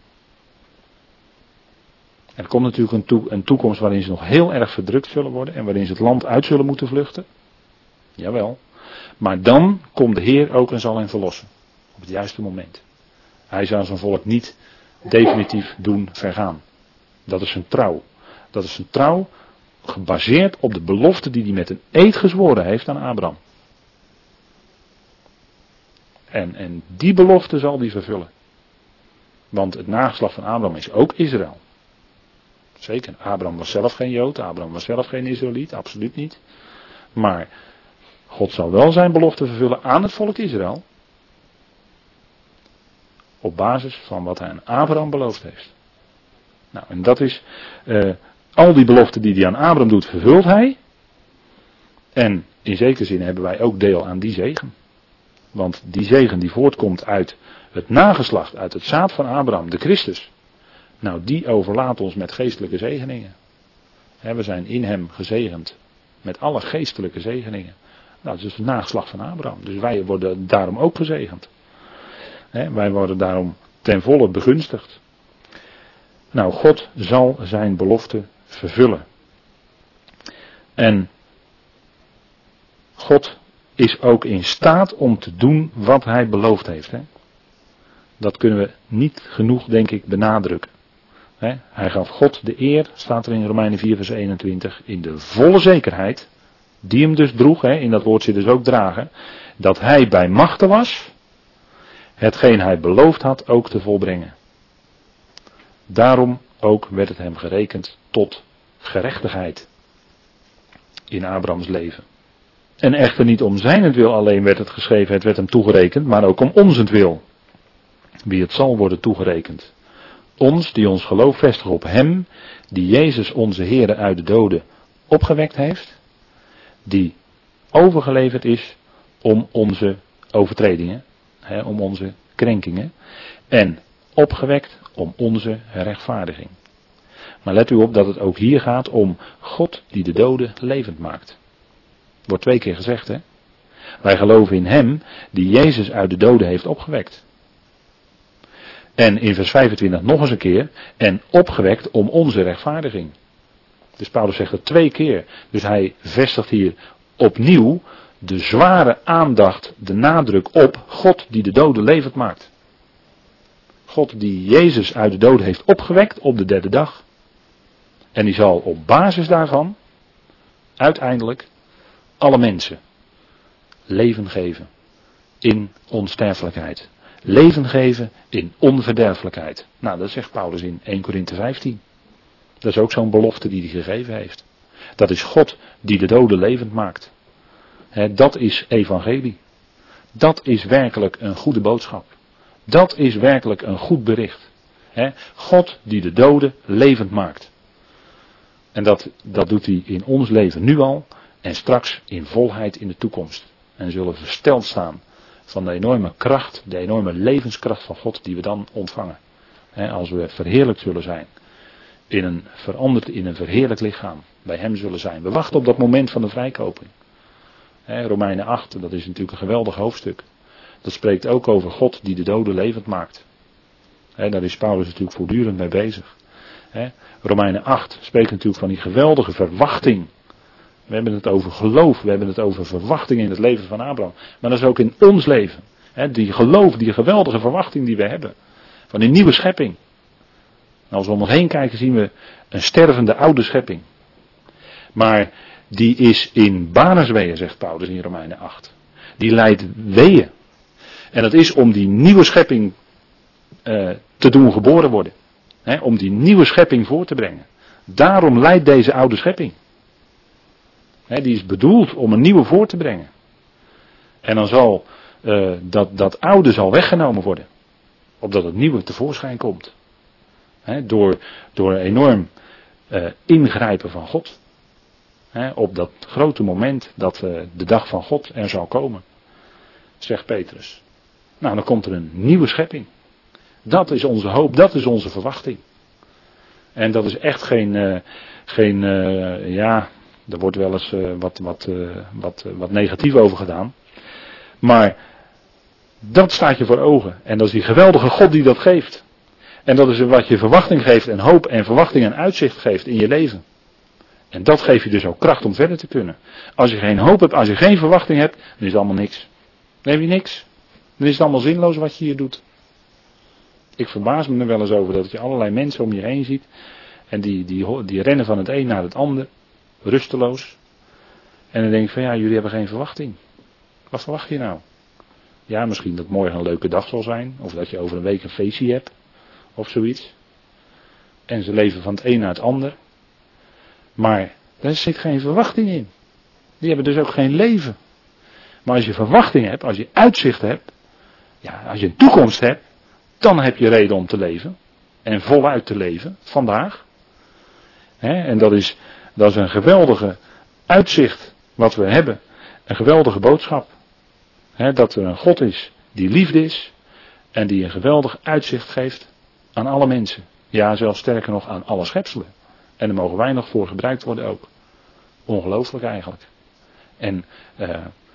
Speaker 1: Er komt natuurlijk een, toe, een toekomst waarin ze nog heel erg verdrukt zullen worden. En waarin ze het land uit zullen moeten vluchten. Jawel. Maar dan komt de Heer ook en zal hen verlossen. Op het juiste moment. Hij zal zijn volk niet definitief doen vergaan. Dat is zijn trouw. Dat is zijn trouw gebaseerd op de belofte die hij met een eed gezworen heeft aan Abraham. En, en die belofte zal hij vervullen. Want het nageslacht van Abraham is ook Israël. Zeker, Abraham was zelf geen Jood, Abraham was zelf geen Israëliet, absoluut niet. Maar God zal wel zijn belofte vervullen aan het volk Israël. Op basis van wat hij aan Abraham beloofd heeft. Nou, en dat is, uh, al die beloften die hij aan Abraham doet, vervult hij. En in zekere zin hebben wij ook deel aan die zegen. Want die zegen die voortkomt uit het nageslacht, uit het zaad van Abraham, de Christus. Nou, die overlaat ons met geestelijke zegeningen. He, we zijn in hem gezegend. Met alle geestelijke zegeningen. Nou, dat is het nageslacht van Abraham. Dus wij worden daarom ook gezegend. He, wij worden daarom ten volle begunstigd. Nou, God zal zijn belofte vervullen. En God is ook in staat om te doen wat hij beloofd heeft. Hè? Dat kunnen we niet genoeg, denk ik, benadrukken. Hè? Hij gaf God de eer, staat er in Romeinen vier vers eenentwintig, in de volle zekerheid, die hem dus droeg, hè? In dat woord zit dus ook dragen, dat hij bij machte was, hetgeen hij beloofd had ook te volbrengen. Daarom ook werd het hem gerekend tot gerechtigheid in Abrahams leven. En echter niet om zijnentwil alleen werd het geschreven, het werd hem toegerekend, maar ook om onzentwil. Wie het zal worden toegerekend. Ons, die ons geloof vestigen op hem, die Jezus onze Heere uit de doden opgewekt heeft, die overgeleverd is om onze overtredingen, hè, om onze krenkingen, en opgewekt om onze rechtvaardiging. Maar let u op dat het ook hier gaat om God die de doden levend maakt. Wordt twee keer gezegd, hè. Wij geloven in hem die Jezus uit de doden heeft opgewekt. En in vers vijfentwintig nog eens een keer, en opgewekt om onze rechtvaardiging. Dus Paulus zegt het twee keer. Dus hij vestigt hier opnieuw de zware aandacht, de nadruk op God die de doden levend maakt. God die Jezus uit de doden heeft opgewekt op de derde dag. En die zal op basis daarvan uiteindelijk alle mensen leven geven in onsterfelijkheid. Leven geven in onverderfelijkheid. Nou, dat zegt Paulus in eerste Korinthe vijftien. Dat is ook zo'n belofte die hij gegeven heeft. Dat is God die de doden levend maakt. He, dat is evangelie. Dat is werkelijk een goede boodschap. Dat is werkelijk een goed bericht. He, God die de doden levend maakt. En dat, dat doet hij in ons leven nu al en straks in volheid in de toekomst. En zullen versteld staan van de enorme kracht, de enorme levenskracht van God die we dan ontvangen. He, als we verheerlijkt zullen zijn. In een veranderd, in een verheerlijk lichaam. Bij hem zullen zijn. We wachten op dat moment van de vrijkoping. He, Romeinen acht, dat is natuurlijk een geweldig hoofdstuk. Dat spreekt ook over God die de doden levend maakt. He, daar is Paulus natuurlijk voortdurend mee bezig. He, Romeinen acht spreekt natuurlijk van die geweldige verwachting. We hebben het over geloof, we hebben het over verwachting in het leven van Abraham. Maar dat is ook in ons leven. He, die geloof, die geweldige verwachting die we hebben. Van die nieuwe schepping. En als we om ons heen kijken zien we een stervende oude schepping. Maar die is in banersweeën, zegt Paulus in Romeinen acht. Die lijdt weeën. En dat is om die nieuwe schepping uh, te doen geboren worden. He, om die nieuwe schepping voor te brengen. Daarom lijdt deze oude schepping. He, die is bedoeld om een nieuwe voor te brengen. En dan zal uh, dat, dat oude zal weggenomen worden. Opdat het nieuwe tevoorschijn komt. He, door, door een enorm uh, ingrijpen van God. He, op dat grote moment dat uh, de dag van God er zal komen. Zegt Petrus. Nou, dan komt er een nieuwe schepping. Dat is onze hoop, dat is onze verwachting. En dat is echt geen, uh, geen uh, ja, er wordt wel eens uh, wat, wat, uh, wat, uh, wat negatief over gedaan. Maar dat staat je voor ogen. En dat is die geweldige God die dat geeft. En dat is wat je verwachting geeft en hoop en verwachting en uitzicht geeft in je leven. En dat geeft je dus ook kracht om verder te kunnen. Als je geen hoop hebt, als je geen verwachting hebt, dan is het allemaal niks. Dan heb je niks. Dan is het allemaal zinloos wat je hier doet. Ik verbaas me er wel eens over dat je allerlei mensen om je heen ziet. En die, die, die rennen van het een naar het ander. Rusteloos. En dan denk ik van ja, jullie hebben geen verwachting. Wat verwacht je nou? Ja, misschien dat morgen een leuke dag zal zijn. Of dat je over een week een feestje hebt. Of zoiets. En ze leven van het een naar het ander. Maar daar zit geen verwachting in. Die hebben dus ook geen leven. Maar als je verwachting hebt, als je uitzicht hebt. Ja, als je een toekomst hebt. Dan heb je reden om te leven. En voluit te leven. Vandaag. He, en dat is, dat is een geweldige uitzicht wat we hebben. Een geweldige boodschap. He, dat er een God is die liefde is. En die een geweldig uitzicht geeft aan alle mensen. Ja, zelfs sterker nog aan alle schepselen. En daar mogen wij nog voor gebruikt worden ook. Ongelooflijk eigenlijk. En uh,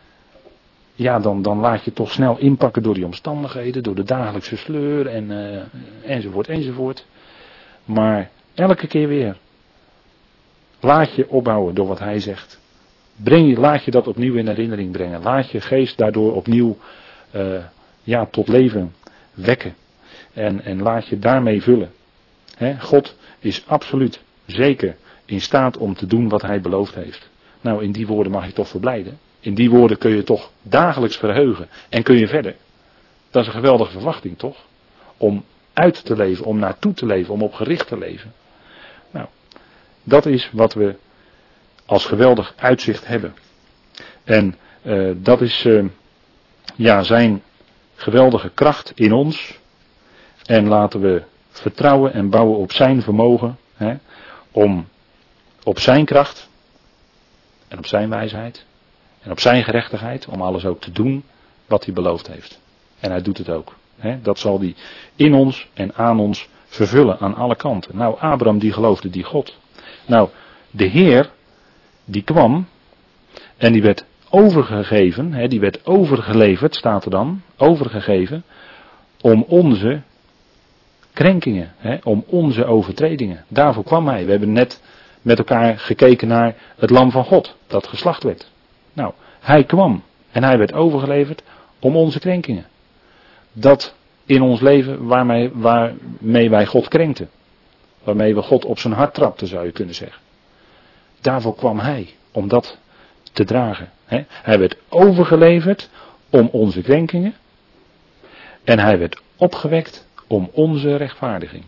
Speaker 1: ja, dan, dan laat je toch snel inpakken door die omstandigheden, door de dagelijkse sleur en, uh, enzovoort enzovoort. Maar elke keer weer laat je opbouwen door wat hij zegt. Breng je, laat je dat opnieuw in herinnering brengen. Laat je geest daardoor opnieuw uh, ja, tot leven wekken. En, en laat je daarmee vullen. He, God is absoluut zeker in staat om te doen wat hij beloofd heeft. Nou, in die woorden mag je toch verblijden. In die woorden kun je toch dagelijks verheugen. En kun je verder. Dat is een geweldige verwachting, toch? Om uit te leven, om naartoe te leven, om op gericht te leven. Nou, dat is wat we als geweldig uitzicht hebben. En uh, dat is uh, ja, zijn geweldige kracht in ons. En laten we vertrouwen en bouwen op zijn vermogen. Hè, om op zijn kracht. En op zijn wijsheid. En op zijn gerechtigheid. Om alles ook te doen wat hij beloofd heeft. En hij doet het ook. Hè, dat zal hij in ons en aan ons vervullen aan alle kanten. Nou, Abraham die geloofde die God. Nou, de Heer die kwam. En die werd overgegeven. Hè, die werd overgeleverd, staat er dan. Overgegeven. Om onze krenkingen. Hè, om onze overtredingen. Daarvoor kwam hij. We hebben net met elkaar gekeken naar het lam van God. Dat geslacht werd. Nou, hij kwam. En hij werd overgeleverd om onze krenkingen. Dat in ons leven waarmee, waarmee wij God krenkten. Waarmee we God op zijn hart trapten, zou je kunnen zeggen. Daarvoor kwam hij. Om dat te dragen. Hè. Hij werd overgeleverd om onze krenkingen. En hij werd opgewekt om onze rechtvaardiging.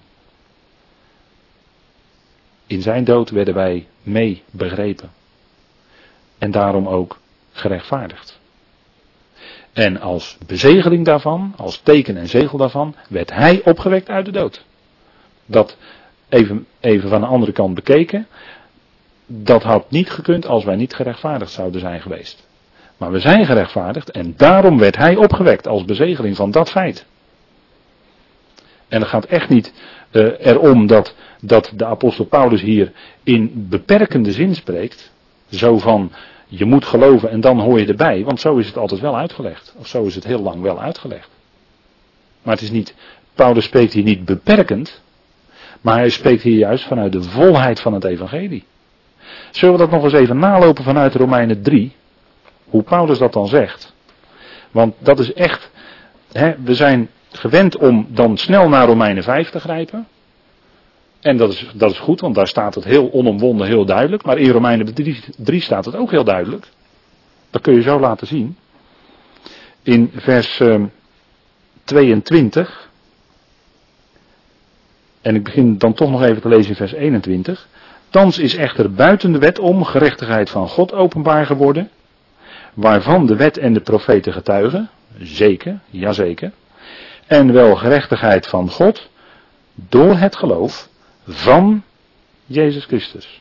Speaker 1: In zijn dood werden wij mee begrepen. En daarom ook gerechtvaardigd. En als bezegeling daarvan, als teken en zegel daarvan, werd hij opgewekt uit de dood. Dat even, even van de andere kant bekeken. Dat had niet gekund als wij niet gerechtvaardigd zouden zijn geweest. Maar we zijn gerechtvaardigd en daarom werd hij opgewekt als bezegeling van dat feit. En het gaat echt niet uh, erom dat, dat de apostel Paulus hier in beperkende zin spreekt. Zo van, je moet geloven en dan hoor je erbij. Want zo is het altijd wel uitgelegd. Of zo is het heel lang wel uitgelegd. Maar het is niet, Paulus spreekt hier niet beperkend. Maar hij spreekt hier juist vanuit de volheid van het evangelie. Zullen we dat nog eens even nalopen vanuit Romeinen drie? Hoe Paulus dat dan zegt. Want dat is echt, hè, we zijn gewend om dan snel naar Romeinen vijf te grijpen. En dat is, dat is goed, want daar staat het heel onomwonden, heel duidelijk. Maar in Romeinen drie staat het ook heel duidelijk. Dat kun je zo laten zien. In vers uh, tweeëntwintig. En ik begin dan toch nog even te lezen in vers eenentwintig. Thans is echter buiten de wet om gerechtigheid van God openbaar geworden. Waarvan de wet en de profeten getuigen. Zeker, jazeker. En wel gerechtigheid van God. Door het geloof van Jezus Christus.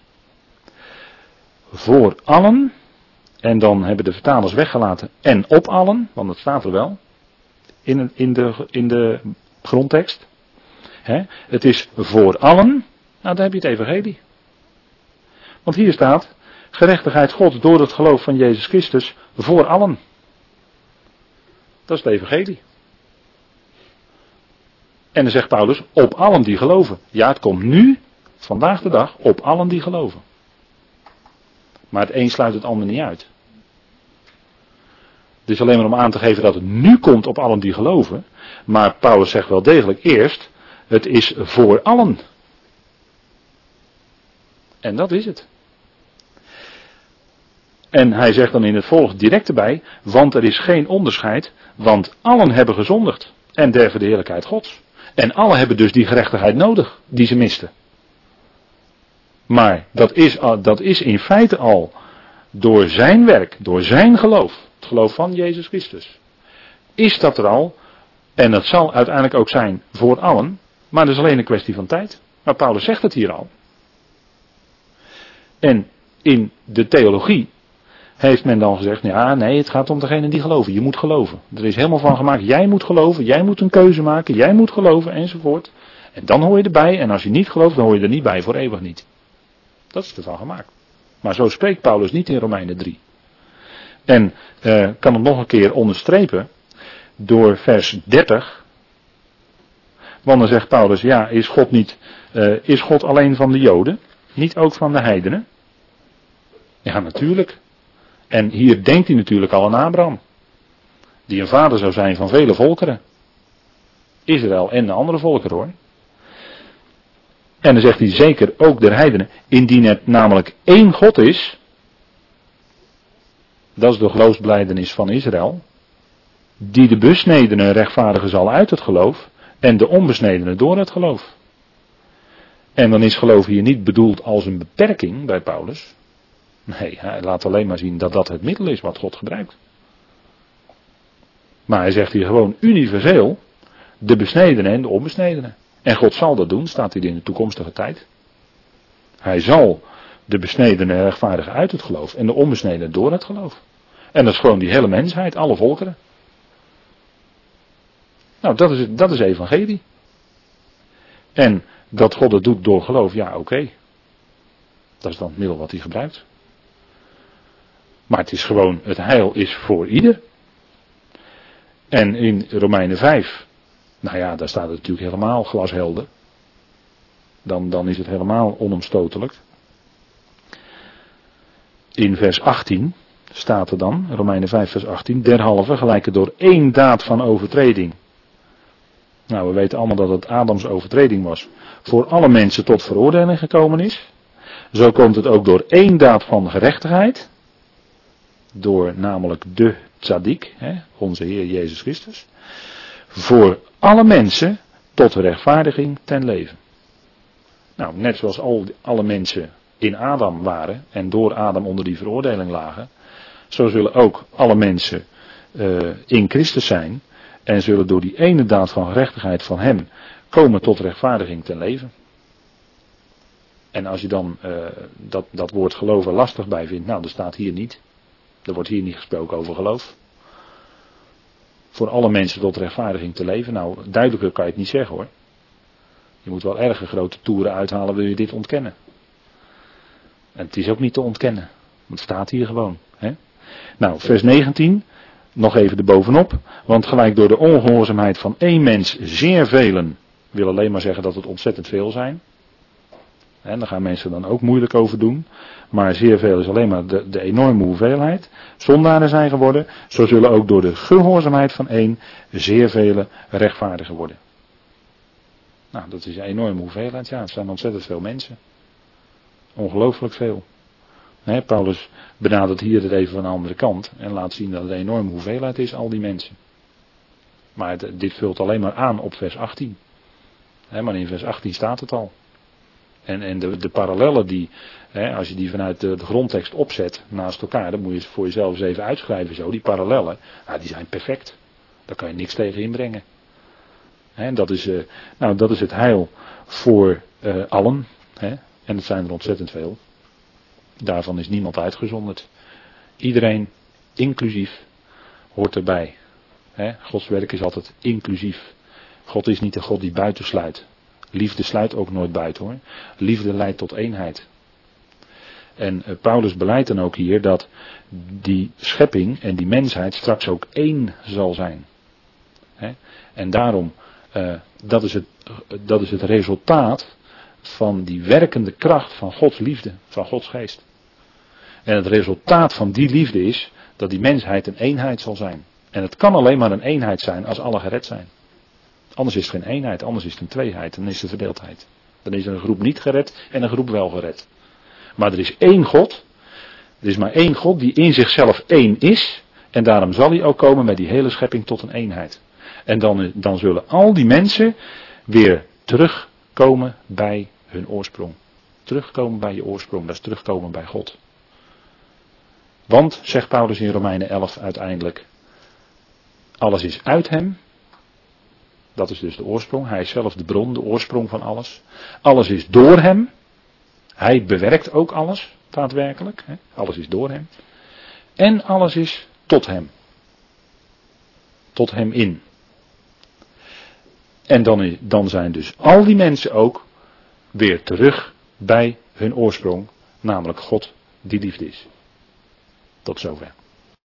Speaker 1: Voor allen. En dan hebben de vertalers weggelaten. En op allen. Want dat staat er wel. In, in, de, in de grondtekst. He, het is voor allen. Nou, dan heb je het evangelie. Want hier staat. Gerechtigheid God door het geloof van Jezus Christus. Voor allen. Dat is het evangelie. En dan zegt Paulus, op allen die geloven. Ja, het komt nu, vandaag de dag, op allen die geloven. Maar het een sluit het ander niet uit. Het is alleen maar om aan te geven dat het nu komt op allen die geloven. Maar Paulus zegt wel degelijk eerst, het is voor allen. En dat is het. En hij zegt dan in het volgende direct erbij, want er is geen onderscheid, want allen hebben gezondigd en derven de heerlijkheid Gods. En allen hebben dus die gerechtigheid nodig, die ze misten. Maar dat is, dat is in feite al door zijn werk, door zijn geloof, het geloof van Jezus Christus. Is dat er al, en dat zal uiteindelijk ook zijn voor allen, maar dat is alleen een kwestie van tijd. Maar Paulus zegt het hier al. En in de theologie heeft men dan gezegd, ja nee, het gaat om degene die geloven. Je moet geloven. Er is helemaal van gemaakt, jij moet geloven, jij moet een keuze maken, jij moet geloven enzovoort. En dan hoor je erbij, en als je niet gelooft, dan hoor je er niet bij, voor eeuwig niet. Dat is ervan gemaakt. Maar zo spreekt Paulus niet in Romeinen drie. En uh, kan het nog een keer onderstrepen door vers dertig. Want dan zegt Paulus, ja, is God niet, uh, is God alleen van de Joden? Niet ook van de heidenen? Ja, natuurlijk. En hier denkt hij natuurlijk al aan Abraham. Die een vader zou zijn van vele volkeren. Israël en de andere volkeren hoor. En dan zegt hij zeker ook der heidenen. Indien het namelijk één God is. Dat is de geloofsbelijdenis van Israël. Die de besnedenen rechtvaardigen zal uit het geloof. En de onbesnedenen door het geloof. En dan is geloof hier niet bedoeld als een beperking bij Paulus. Nee, hij laat alleen maar zien dat dat het middel is wat God gebruikt. Maar hij zegt hier gewoon universeel. De besnedenen en de onbesnedenen. En God zal dat doen, staat hier in de toekomstige tijd. Hij zal de besnedenen rechtvaardigen uit het geloof. En de onbesnedenen door het geloof. En dat is gewoon die hele mensheid, alle volkeren. Nou, dat is, het, dat is evangelie. En dat God het doet door geloof, ja oké. Okay. Dat is dan het middel wat hij gebruikt. Maar het is gewoon, het heil is voor ieder. En in Romeinen vijf, nou ja, daar staat het natuurlijk helemaal glashelder. Dan, dan is het helemaal onomstotelijk. In vers achttien staat er dan, Romeinen vijf vers achttien, derhalve gelijke door één daad van overtreding. Nou, we weten allemaal dat het Adams overtreding was. Voor alle mensen tot veroordeling gekomen is. Zo komt het ook door één daad van gerechtigheid. Door namelijk de tzaddik, hè, onze Heer Jezus Christus. Voor alle mensen tot rechtvaardiging ten leven. Nou, net zoals al, alle mensen in Adam waren en door Adam onder die veroordeling lagen. Zo zullen ook alle mensen uh, in Christus zijn. En zullen door die ene daad van gerechtigheid van hem komen tot rechtvaardiging ten leven. En als je dan uh, dat, dat woord geloven lastig bij vindt, nou dat staat hier niet. Er wordt hier niet gesproken over geloof. Voor alle mensen tot rechtvaardiging te leven. Nou, duidelijker kan je het niet zeggen hoor. Je moet wel erge grote toeren uithalen, wil je dit ontkennen. En het is ook niet te ontkennen. Het staat hier gewoon. Hè? Nou, vers negentien. Nog even erbovenop. Want gelijk door de ongehoorzaamheid van één mens zeer velen. Wil alleen maar zeggen dat het ontzettend veel zijn. En daar gaan mensen dan ook moeilijk over doen. Maar zeer veel is alleen maar de, de enorme hoeveelheid. Zondaren zijn geworden. Zo zullen ook door de gehoorzaamheid van één zeer vele rechtvaardigen worden. Nou, dat is een enorme hoeveelheid. Ja, het zijn ontzettend veel mensen. Ongelooflijk veel. He, Paulus benadert hier het even van de andere kant. En laat zien dat het een enorme hoeveelheid is, al die mensen. Maar het, dit vult alleen maar aan op vers achttien. He, maar in vers achttien staat het al. En, en de, de parallellen die, he, als je die vanuit de, de grondtekst opzet naast elkaar, dan moet je het voor jezelf eens even uitschrijven zo. Die parallellen, nou, die zijn perfect. Daar kan je niks tegen inbrengen. He, dat, is, uh, nou, dat is het heil voor uh, allen. He, en het zijn er ontzettend veel. Daarvan is niemand uitgezonderd. Iedereen, inclusief, hoort erbij. He, Gods werk is altijd inclusief. God is niet een God die buitensluit. Liefde sluit ook nooit buiten hoor. Liefde leidt tot eenheid. En uh, Paulus beleidt dan ook hier dat die schepping en die mensheid straks ook één zal zijn. He, en daarom, uh, dat, is het, uh, dat is het resultaat van die werkende kracht van Gods liefde, van Gods geest. En het resultaat van die liefde is dat die mensheid een eenheid zal zijn. En het kan alleen maar een eenheid zijn als alle gered zijn. Anders is het geen eenheid, anders is het een tweeheid, dan is het verdeeldheid. Dan is er een groep niet gered en een groep wel gered. Maar er is één God, er is maar één God die in zichzelf één is. En daarom zal hij ook komen met die hele schepping tot een eenheid. En dan, dan zullen al die mensen weer terugkomen bij hun oorsprong. Terugkomen bij je oorsprong, dat is terugkomen bij God. Want, zegt Paulus in Romeinen elf uiteindelijk, alles is uit hem. Dat is dus de oorsprong. Hij is zelf de bron, de oorsprong van alles. Alles is door hem. Hij bewerkt ook alles, daadwerkelijk. Hè? Alles is door hem. En alles is tot hem. Tot hem in. En dan, dan zijn dus al die mensen ook weer terug bij hun oorsprong. Namelijk God die liefde is. Tot zover.